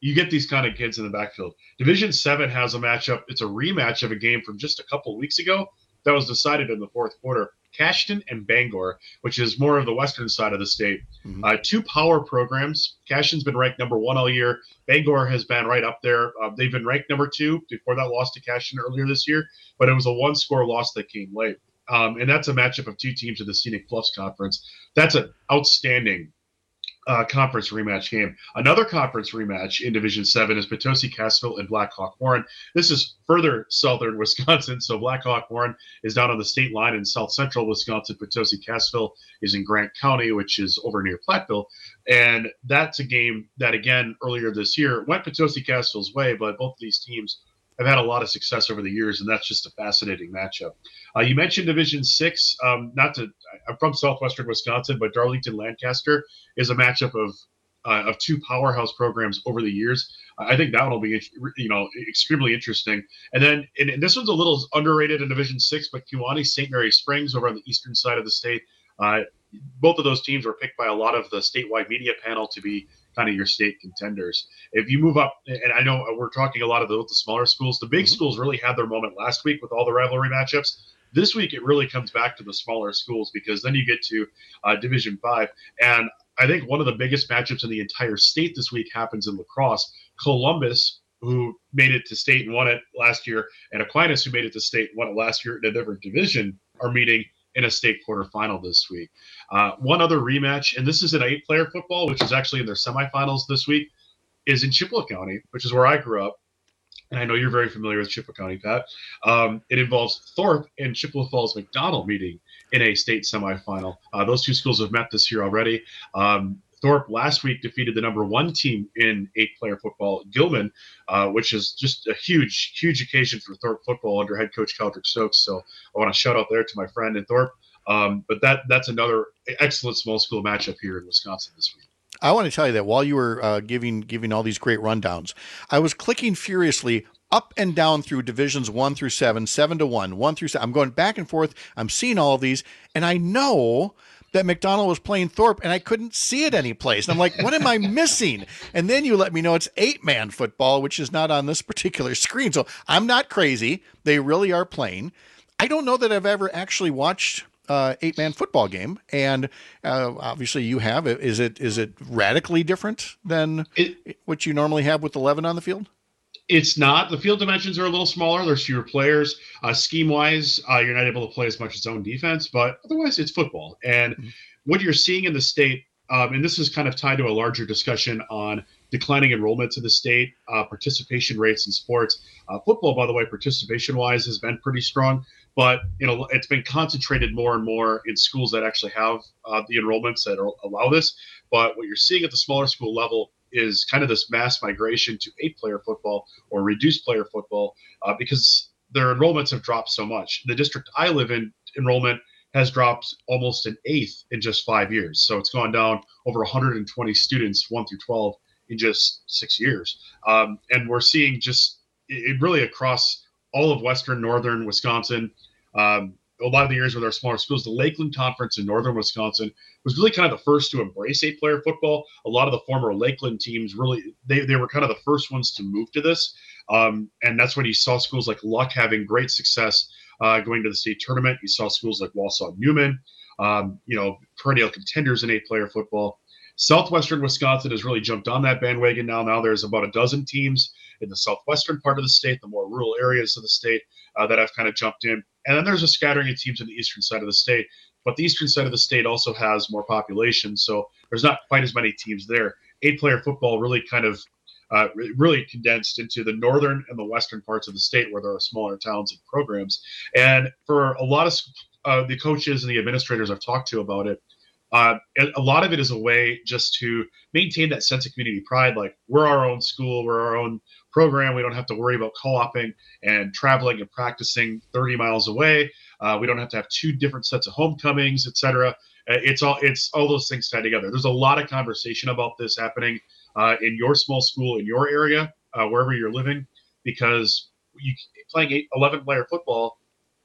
you get these kind of kids in the backfield. Division seven has a matchup. It's a rematch of a game from just a couple of weeks ago that was decided in the fourth quarter. Cashton and Bangor, which is more of the western side of the state. Mm-hmm. Uh, two power programs. Cashton's been ranked number one all year. Bangor has been right up there. Uh, they've been ranked number two before that loss to Cashton earlier this year, but it was a one-score loss that came late. Um, and that's a matchup of two teams in the Scenic Bluffs Conference. That's an outstanding Uh, conference rematch game. Another conference rematch in Division seven is Potosi-Cassville and Blackhawk Warren. This is further southern Wisconsin, so Blackhawk Warren is down on the state line in south central Wisconsin. Potosi-Cassville is in Grant County, which is over near Platteville. And that's a game that, again, earlier this year went Potosi-Cassville's way, but both of these teams have had a lot of success over the years, and that's just a fascinating matchup. Uh, you mentioned Division Six. Um, not to, I'm from southwestern Wisconsin, but Darlington-Lancaster is a matchup of uh, of two powerhouse programs over the years. Uh, I think that one will be, you know, extremely interesting. And then, and, and this one's a little underrated in Division Six, but Kewanee Saint Mary Springs over on the eastern side of the state. Uh, both of those teams were picked by a lot of the statewide media panel to be kind of your state contenders. If you move up, and I know we're talking a lot of the, the smaller schools, the big mm-hmm. schools really had their moment last week with all the rivalry matchups. This week, it really comes back to the smaller schools because then you get to uh, Division Five, and I think one of the biggest matchups in the entire state this week happens in lacrosse. Columbus, who made it to state and won it last year, and Aquinas, who made it to state and won it last year in a different division, are meeting in a state quarterfinal this week. Uh, one other rematch, and this is an eight-player football, which is actually in their semifinals this week, is in Chippewa County, which is where I grew up. And I know you're very familiar with Chippewa County, Pat. Um, it involves Thorpe and Chippewa Falls McDonald meeting in a state semifinal. Uh, those two schools have met this year already. Um, Thorpe last week defeated the number one team in eight-player football, Gilman, uh, which is just a huge, huge occasion for Thorpe football under head coach Caldrick Stokes. So I want to shout out there to my friend in Thorpe. Um, but that that's another excellent small school matchup here in Wisconsin this week. I want to tell you that while you were uh, giving giving all these great rundowns, I was clicking furiously up and down through divisions one through seven, seven to one, one through seven. I'm going back and forth. I'm seeing all of these, and I know that McDonald was playing Thorpe, and I couldn't see it anyplace. And I'm like, what am I missing? And then you let me know it's eight-man football, which is not on this particular screen. So I'm not crazy. They really are playing. I don't know that I've ever actually watched uh, eight-man football game, and uh, obviously you have. Is it is it radically different than it, what you normally have with eleven on the field? It's not. The field dimensions are a little smaller. There's fewer players. Uh, scheme-wise, uh, you're not able to play as much zone defense, but otherwise it's football. And mm-hmm. what you're seeing in the state, um, and this is kind of tied to a larger discussion on declining enrollments in the state, uh, participation rates in sports. Uh, football, by the way, participation-wise has been pretty strong, but you know it's been concentrated more and more in schools that actually have uh, the enrollments that are, allow this. But what you're seeing at the smaller school level is kind of this mass migration to eight-player football or reduced player football uh, because their enrollments have dropped so much. The district I live in, enrollment has dropped almost an eighth in just five years. So it's gone down over one hundred twenty students, one through twelve, in just six years. Um, and we're seeing just it really across all of western, northern Wisconsin, um, a lot of the years with our smaller schools. The Lakeland Conference in northern Wisconsin was really kind of the first to embrace eight-player football. A lot of the former Lakeland teams really, they, they were kind of the first ones to move to this. Um, and that's when you saw schools like Luck having great success uh, going to the state tournament. You saw schools like Wausau Newman, um, you know, perennial contenders in eight-player football. Southwestern Wisconsin has really jumped on that bandwagon now. Now there's about a dozen teams in the southwestern part of the state, the more rural areas of the state uh, that have kind of jumped in. And then there's a scattering of teams in the eastern side of the state. But the eastern side of the state also has more population, so there's not quite as many teams there. Eight-player football really kind of uh, really condensed into the northern and the western parts of the state where there are smaller towns and programs. And for a lot of uh, the coaches and the administrators I've talked to about it, Uh, a lot of it is a way just to maintain that sense of community pride. Like, we're our own school, we're our own program. We don't have to worry about co-oping and traveling and practicing thirty miles away. Uh, we don't have to have two different sets of homecomings, et cetera. Uh, it's all it's all those things tied together. There's a lot of conversation about this happening uh, in your small school, in your area, uh, wherever you're living, because you playing eight, eleven-player football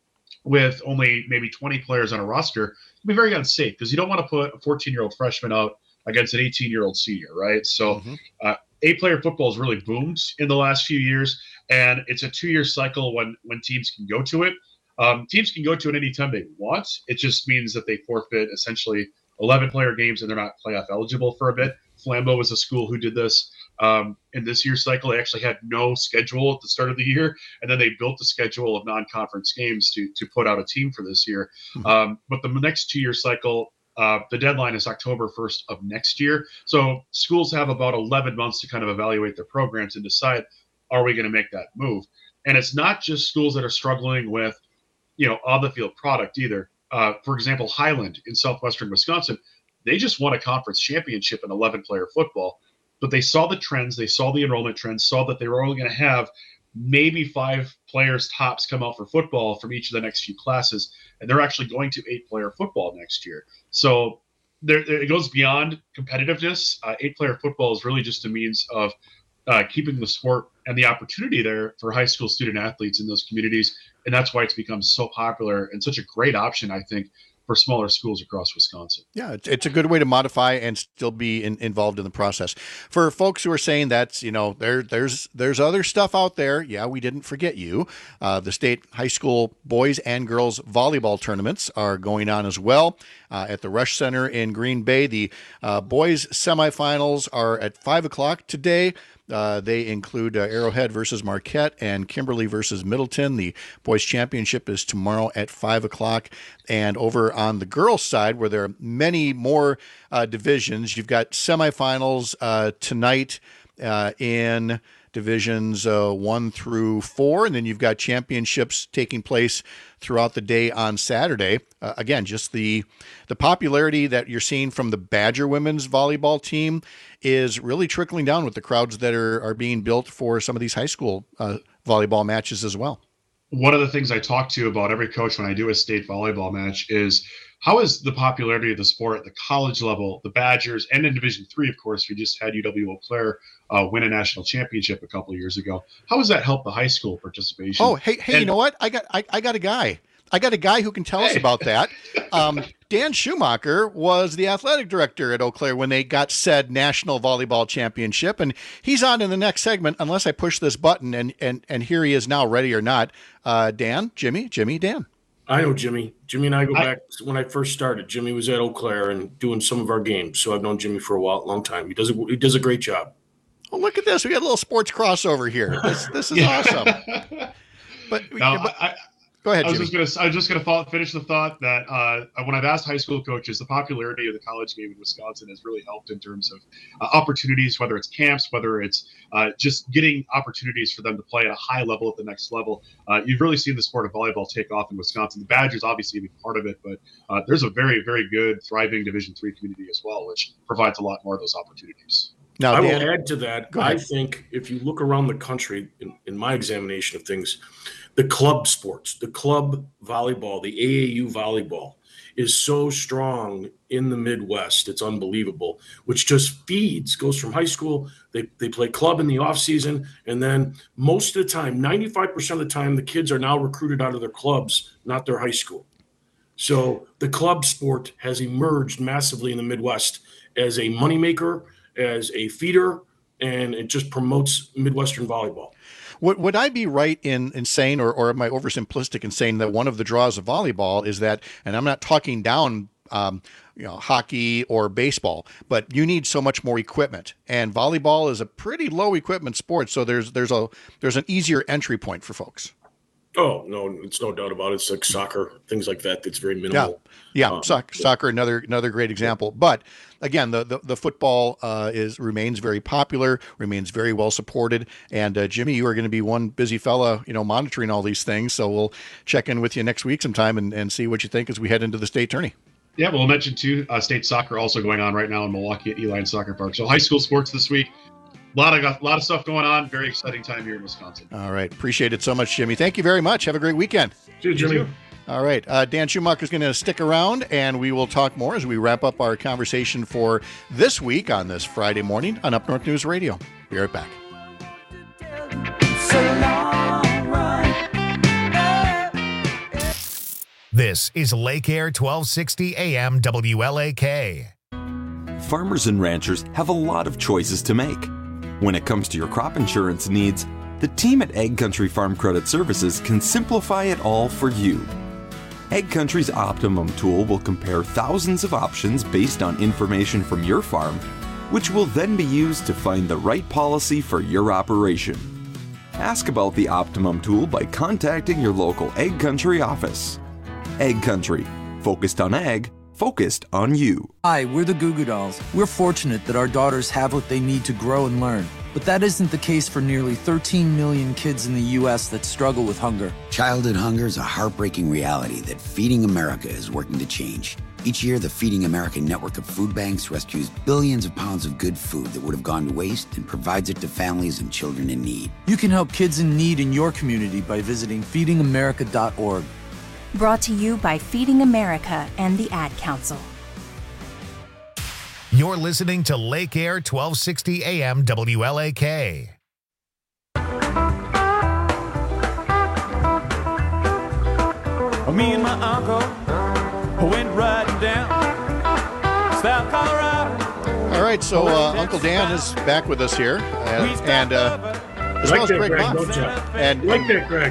with only maybe twenty players on a roster can be very unsafe because you don't want to put a fourteen-year-old freshman out against an eighteen-year-old senior, right? So mm-hmm. uh, eight-player football has really boomed in the last few years, and it's a two-year cycle when when teams can go to it. Um, teams can go to it anytime they want. It just means that they forfeit essentially eleven-player games, and they're not playoff eligible for a bit. Flambeau was a school who did this um, in this year's cycle. They actually had no schedule at the start of the year, and then they built a schedule of non-conference games to to put out a team for this year. Mm-hmm. Um, but the next two-year cycle, uh, the deadline is October first of next year. So schools have about eleven months to kind of evaluate their programs and decide, are we going to make that move? And it's not just schools that are struggling with, you know, on-the-field product either. Uh, for example, Highland in southwestern Wisconsin, they just won a conference championship in eleven-player football, but they saw the trends, they saw the enrollment trends, saw that they were only going to have maybe five players tops come out for football from each of the next few classes, and they're actually going to eight-player football next year. So there, it goes beyond competitiveness. Uh, eight-player football is really just a means of uh, keeping the sport and the opportunity there for high school student athletes in those communities, and that's why it's become so popular and such a great option, I think, for smaller schools across Wisconsin. Yeah, it's, it's a good way to modify and still be in, involved in the process. For folks who are saying that's, you know, there there's there's other stuff out there. Yeah, we didn't forget you. Uh, the state high school boys and girls volleyball tournaments are going on as well uh, at the Rush Center in Green Bay. The uh, boys semifinals are at five o'clock today. Uh, they include uh, Arrowhead versus Marquette and Kimberly versus Middleton. The boys championship is tomorrow at five o'clock. And over on the girls' side, where there are many more uh, divisions, you've got semifinals uh, tonight uh, in divisions uh, one through four, and then you've got championships taking place throughout the day on Saturday. Uh, again, just the the popularity that you're seeing from the Badger women's volleyball team is really trickling down with the crowds that are, are being built for some of these high school uh, volleyball matches as well. One of the things I talk to about every coach when I do a state volleyball match is how is the popularity of the sport at the college level, the Badgers, and in Division three, of course, we just had U W Eau Claire uh, win a national championship a couple of years ago. How has that helped the high school participation? Oh, hey, hey, and, you know what? I got, I, I got a guy. I got a guy who can tell hey. us about that. Um, Dan Schumacher was the athletic director at Eau Claire when they got said national volleyball championship, and he's on in the next segment. Unless I push this button, and and and here he is now, ready or not. Uh, Dan, Jimmy, Jimmy, Dan. I know Jimmy. Jimmy and I go I, back when I first started. Jimmy was at Eau Claire and doing some of our games, so I've known Jimmy for a while, long time. He does a, he does a great job. Oh, look at this! We got a little sports crossover here. This this is awesome. But, no, but I, go ahead, I was Jimmy. just gonna I was just gonna follow, finish the thought that uh, when I've asked high school coaches, the popularity of the college game in Wisconsin has really helped in terms of uh, opportunities, whether it's camps, whether it's uh, just getting opportunities for them to play at a high level at the next level. Uh, you've really seen the sport of volleyball take off in Wisconsin. The Badgers obviously be part of it, but uh, there's a very, very good, thriving Division three community as well, which provides a lot more of those opportunities. Now, I Dan, will add to that. I think if you look around the country, in, in my examination of things, the club sports, the club volleyball, the A A U volleyball is so strong in the Midwest. It's unbelievable, which just feeds, goes from high school. They, they play club in the off season. And then most of the time, ninety-five percent of the time, the kids are now recruited out of their clubs, not their high school. So the club sport has emerged massively in the Midwest as a moneymaker, as a feeder, and it just promotes Midwestern volleyball. Would, would I be right in, in saying, or, or am I oversimplistic in saying that one of the draws of volleyball is that, and I'm not talking down um, you know, hockey or baseball, but you need so much more equipment, and volleyball is a pretty low equipment sport, so there's there's a there's an easier entry point for folks. Oh, no, it's no doubt about it. It's like soccer, things like that. That's very minimal. Yeah, yeah. Um, soccer, yeah. soccer, another another great example. But again, the the, the football uh, is remains very popular, remains very well supported. And uh, Jimmy, you are going to be one busy fella, you know, monitoring all these things. So we'll check in with you next week sometime and, and see what you think as we head into the state tourney. Yeah, we'll mention too, uh, state soccer also going on right now in Milwaukee at Eli Soccer Park. So high school sports this week. A lot of a lot of stuff going on. Very exciting time here in Wisconsin. All right. Appreciate it so much, Jimmy. Thank you very much. Have a great weekend. See you, Jimmy. All right. Uh, Dan Schumacher is going to stick around, and we will talk more as we wrap up our conversation for this week on this Friday morning on Up North News Radio. Be right back. This is Lake Air twelve sixty A M W L A K. Farmers and ranchers have a lot of choices to make. When it comes to your crop insurance needs, the team at Ag Country Farm Credit Services can simplify it all for you. Ag Country's Optimum tool will compare thousands of options based on information from your farm, which will then be used to find the right policy for your operation. Ask about the Optimum tool by contacting your local Ag Country office. Ag Country, focused on ag, focused on you. Hi, we're the Goo Goo Dolls. We're fortunate that our daughters have what they need to grow and learn. But that isn't the case for nearly thirteen million kids in the U S that struggle with hunger. Childhood hunger is a heartbreaking reality that Feeding America is working to change. Each year, the Feeding America network of food banks rescues billions of pounds of good food that would have gone to waste and provides it to families and children in need. You can help kids in need in your community by visiting feeding america dot org. Brought to you by Feeding America and the Ad Council. You're listening to Lake Air twelve sixty A M W L A K. Me and my uncle went riding down South Colorado. All right, so uh, Uncle Dan is back with us here, uh, and uh, as well as Greg Bob. And like that, Greg.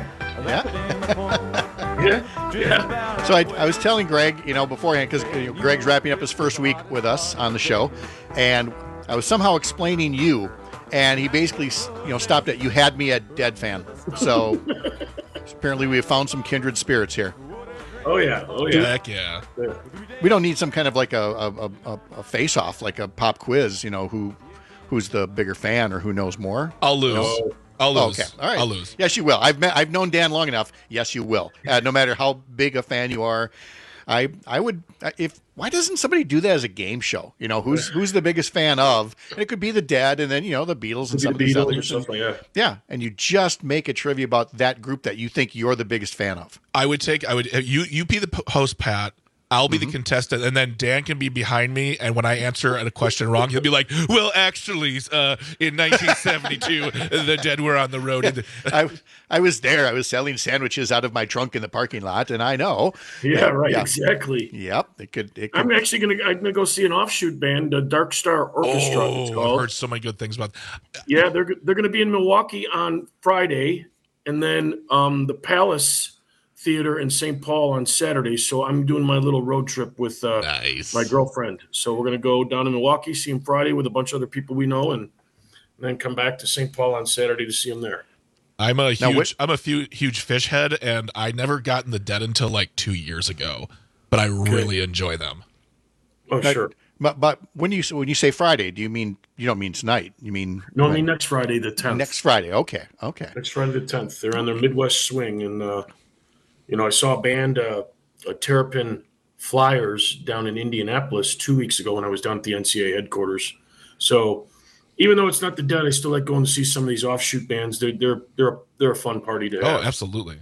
Yeah. yeah. Yeah. So I, I was telling Greg, you know, beforehand, because you know, Greg's wrapping up his first week with us on the show, and I was somehow explaining you, and he basically, you know, stopped at, you had me at dead fan. So apparently we have found some kindred spirits here. Oh, yeah. Oh, yeah. Heck yeah. We don't need some kind of like a, a, a, a face-off, like a pop quiz, you know, who who's the bigger fan or who knows more. I'll lose. No. I'll lose. Oh, okay. All right. I'll lose. Yes, you will. I've met, I've known Dan long enough. Yes, you will. Uh, no matter how big a fan you are, I I would if why doesn't somebody do that as a game show? You know, who's who's the biggest fan of? And it could be the Dead, and then you know the Beatles and some of these Beatles others. or something, yeah. Yeah, and you just make a trivia about that group that you think you're the biggest fan of. I would take. I would. You you be the p- host, Pat. I'll be mm-hmm. the contestant, and then Dan can be behind me. And when I answer a question wrong, he'll be like, "Well, actually, uh, in nineteen seventy-two, the Dead were on the road." Yeah, I I was there. I was selling sandwiches out of my trunk in the parking lot, and I know. Yeah, right. Yeah. Exactly. Yep. It could. It could. I'm actually gonna. I'm gonna go see an offshoot band, the Dark Star Orchestra. Oh, it's called. I've heard so many good things about. Yeah, they're they're gonna be in Milwaukee on Friday, and then um, the Palace Theater in Saint Paul on Saturday. So I'm doing my little road trip with uh, nice. my girlfriend. So we're going to go down to Milwaukee, see him Friday with a bunch of other people we know, and, and then come back to Saint Paul on Saturday to see him there. I'm a Now, huge, what- I'm a few, huge fish head, and I never gotten the Dead until like two years ago, but I really enjoy them. Oh, But- sure. But but when you when you say Friday, do you mean you don't mean tonight? You mean No, I when? mean next Friday, the tenth. Next Friday. Okay. Okay. Next Friday the tenth. They're on their Midwest swing, and uh, you know, I saw a band, uh, a Terrapin Flyers, down in Indianapolis two weeks ago when I was down at the N C A A headquarters. So, even though it's not the Dead, I still like going to see some of these offshoot bands. They're they're they're a, they're a fun party to have. Oh, absolutely.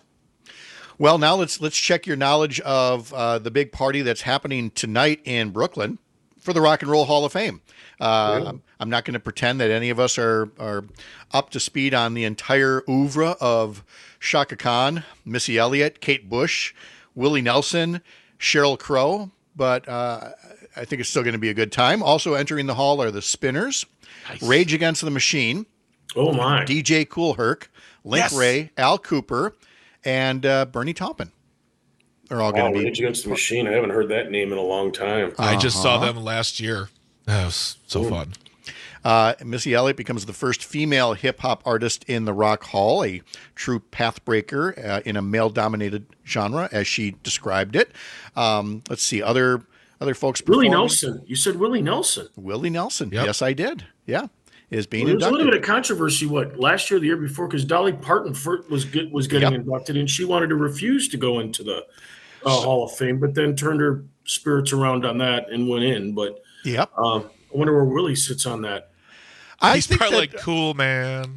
Well, now let's let's check your knowledge of uh, the big party that's happening tonight in Brooklyn for the Rock and Roll Hall of Fame. Uh, Yeah. I'm, I'm not going to pretend that any of us are are up to speed on the entire oeuvre of Shaka Khan, Missy Elliott, Kate Bush, Willie Nelson, Sheryl Crow, but uh, I think it's still going to be a good time. Also entering the hall are the Spinners, Rage Against the Machine, Oh my! D J Kool Herc, Link Yes. Ray, Al Cooper, and uh, Bernie Taupin are all Wow, going to be. Rage Against the Machine. I haven't heard that name in a long time. I just saw Uh-huh. them last year. That was so Ooh. fun. Uh, Missy Elliott becomes the first female hip hop artist in the Rock Hall, a true pathbreaker uh, in a male dominated genre, as she described it. Um, let's see, other other folks. Willie performing- Nelson. You said Willie Nelson. Willie Nelson. Yep. Yes, I did. Yeah, is being Well, there was a inducted. little bit of controversy. What last year, or the year before, because Dolly Parton fir- was get, was getting Yep. inducted, and she wanted to refuse to go into the uh, Hall of Fame, but then turned her spirits around on that and went in. But Yep. uh, I wonder where Willie sits on that. I He's think probably that- like, cool, man.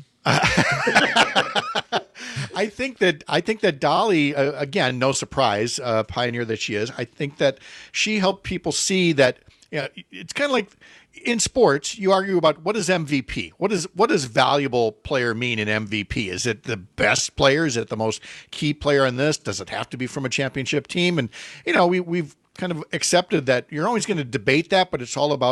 I think that I think that Dolly, uh, again, no surprise, uh, pioneer that she is. I think that she helped people see that. You know, it's kind of like in sports, you argue about what is M V P. What is what does valuable player mean in M V P? Is it the best player? Is it the most key player in this? Does it have to be from a championship team? And you know, we we've kind of accepted that you're always going to debate that, but it's all about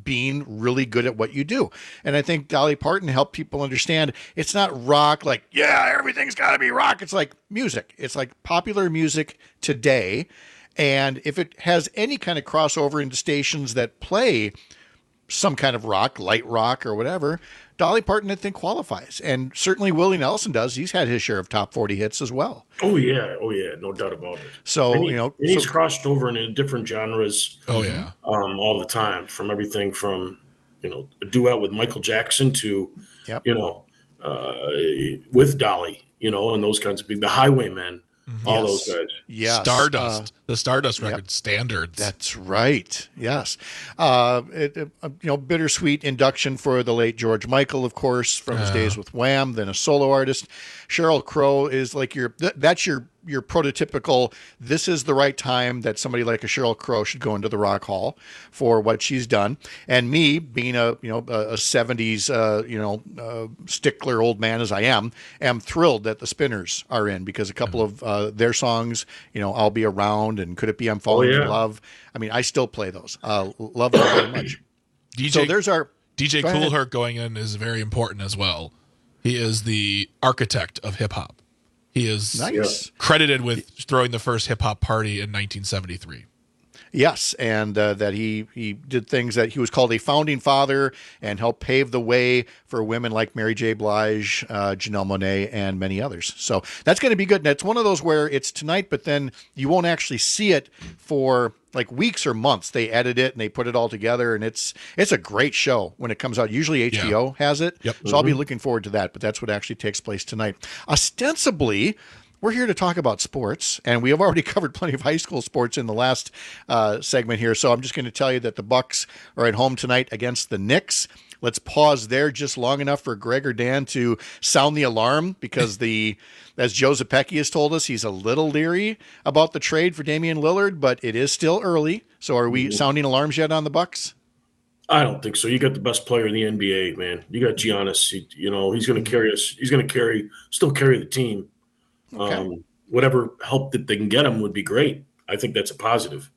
being really good at what you do. And I think Dolly Parton helped people understand it's not rock like, yeah, everything's got to be rock. It's like music. It's like popular music today. And if it has any kind of crossover into stations that play some kind of rock, light rock or whatever, Dolly Parton, I think, qualifies. And certainly Willie Nelson does. He's had his share of top forty hits as well. Oh, yeah. Oh, yeah. No doubt about it. So, and he, you know. And he's so, crossed over into different genres. Oh, yeah. Um, all the time, from everything from, you know, a duet with Michael Jackson to, yep. you know, uh, with Dolly, you know, and those kinds of people, the Highwaymen. Mm-hmm. All yes. those guys. Yes. Stardust. Uh, the Stardust record, yep. Standards. That's right. Yes. Uh, it, it, uh, you know, bittersweet induction for the late George Michael, of course, from his uh. days with Wham, then a solo artist. Sheryl Crow is like your, th- that's your, your prototypical, this is the right time that somebody like a Sheryl Crow should go into the Rock Hall for what she's done. And me being a, you know, a, a seventies, uh, you know, uh, stickler old man as I am, am thrilled that the Spinners are in because a couple of uh, their songs, you know, I'll Be Around and Could It Be I'm Falling oh, yeah. in Love. I mean, I still play those. Uh, love them very much. D J, so there's our D J go Kool going in is very important as well. He is the architect of hip hop. He is nice. credited with throwing the first hip hop party in nineteen seventy-three. Yes, and uh, that he he did things that he was called a founding father and helped pave the way for women like Mary J. Blige, uh, Janelle Monáe, and many others. So that's going to be good. And it's one of those where it's tonight, but then you won't actually see it for like weeks or months. They edit it and they put it all together, and it's it's a great show when it comes out. Usually H B O yeah. has it, yep. so mm-hmm. I'll be looking forward to that. But that's what actually takes place tonight. Ostensibly, we're here to talk about sports, and we have already covered plenty of high school sports in the last uh, segment here. So I'm just going to tell you that the Bucks are at home tonight against the Knicks. Let's pause there just long enough for Greg or Dan to sound the alarm because the, as Joe Zepecki has told us, he's a little leery about the trade for Damian Lillard, but it is still early. So are we sounding alarms yet on the Bucks? I don't think so. You got the best player in the N B A, man. You got Giannis. He, you know, he's going to carry us. He's going to carry, still carry the team. Okay. Um, whatever help that they can get him would be great. I think that's a positive.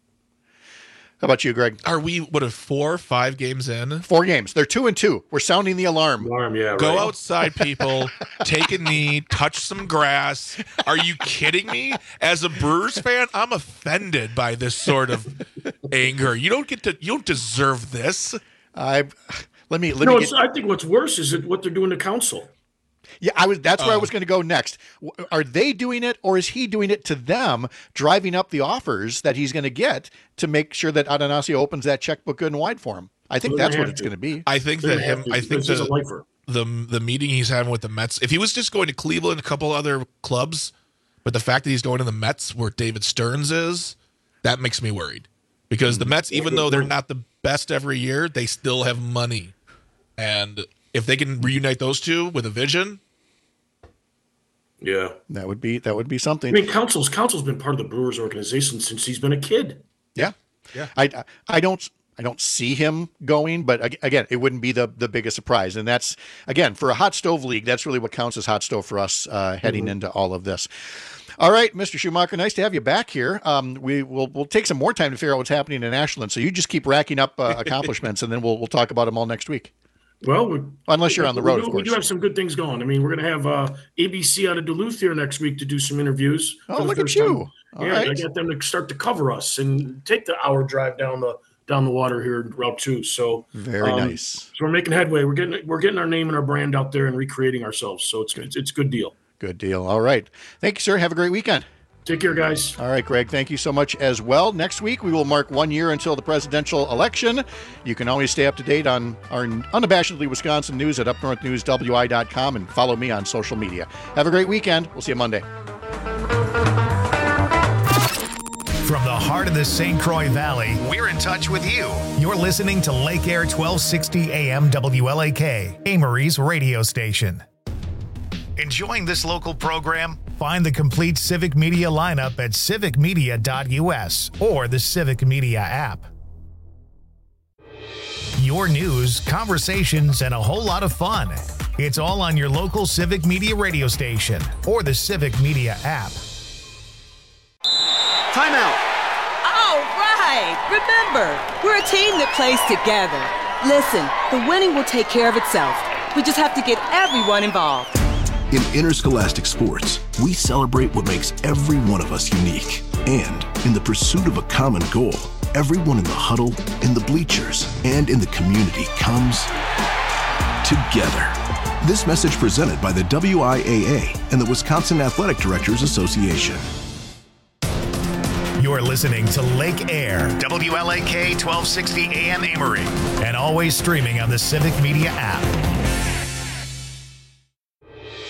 How about you, Greg? Are we, what, a four, five games in? Four games. They're two and two. We're sounding the alarm. Alarm, yeah. Go right. outside, people. Take a knee. Touch some grass. Are you kidding me? As a Brewers fan, I'm offended by this sort of anger. You don't get to. You don't deserve this. I let me. Let no, me get, I think what's worse is what they're doing to council. Yeah, I was. That's where Oh. I was going to go next. W- Are they doing it, or is he doing it to them, driving up the offers that he's going to get to make sure that Atanasio opens that checkbook good and wide for him? I think Well, that's they what have it's to. going to be. I think They that have him. to. I think This is a the, lifer. the the meeting he's having with the Mets. If he was just going to Cleveland, a couple other clubs, but the fact that he's going to the Mets where David Stearns is, that makes me worried. Because the Mets, even though they're not the best every year, they still have money, and if they can reunite those two with a vision. Yeah, that would be that would be something. I mean, council's council's been part of the Brewers organization since he's been a kid. Yeah, yeah. I I don't I don't see him going, but ag- again, it wouldn't be the the biggest surprise. And that's again for a hot stove league. That's really what counts as hot stove for us uh, heading Mm-hmm. into all of this. All right, Mister Schumacher, nice to have you back here. Um, we will we'll take some more time to figure out what's happening in Ashland. So you just keep racking up uh, accomplishments, and then we'll we'll talk about them all next week. Well, we, unless you're on the road, we do, of course. We do have some good things going. I mean, we're going to have uh, A B C out of Duluth here next week to do some interviews. Oh, for the look at first you. time. All yeah, right. I got them to start to cover us and take the hour drive down the down the water here in Route Two. So very um, nice. So we're making headway. We're getting we're getting our name and our brand out there and recreating ourselves. So it's it's, it's a good deal. Good deal. All right. Thank you, sir. Have a great weekend. Take care, guys. All right, Greg, thank you so much as well. Next week, we will mark one year until the presidential election. You can always stay up to date on our unabashedly Wisconsin news at up north news w i dot com and follow me on social media. Have a great weekend. We'll see you Monday. From the heart of the Saint Croix Valley, we're in touch with you. You're listening to Lake Air twelve sixty A M W L A K, Amory's radio station. Enjoying this local program? Find the complete Civic Media lineup at civic media dot u s or the Civic Media app. Your news, conversations, and a whole lot of fun. It's all on your local Civic Media radio station or the Civic Media app. Timeout. All right. Remember, we're a team that plays together. Listen, the winning will take care of itself. We just have to get everyone involved. In interscholastic sports, we celebrate what makes every one of us unique. And in the pursuit of a common goal, everyone in the huddle, in the bleachers, and in the community comes together. This message presented by the W I A A and the Wisconsin Athletic Directors Association. You're listening to Lake Air, W L A K twelve sixty A M Amory, and always streaming on the Civic Media app.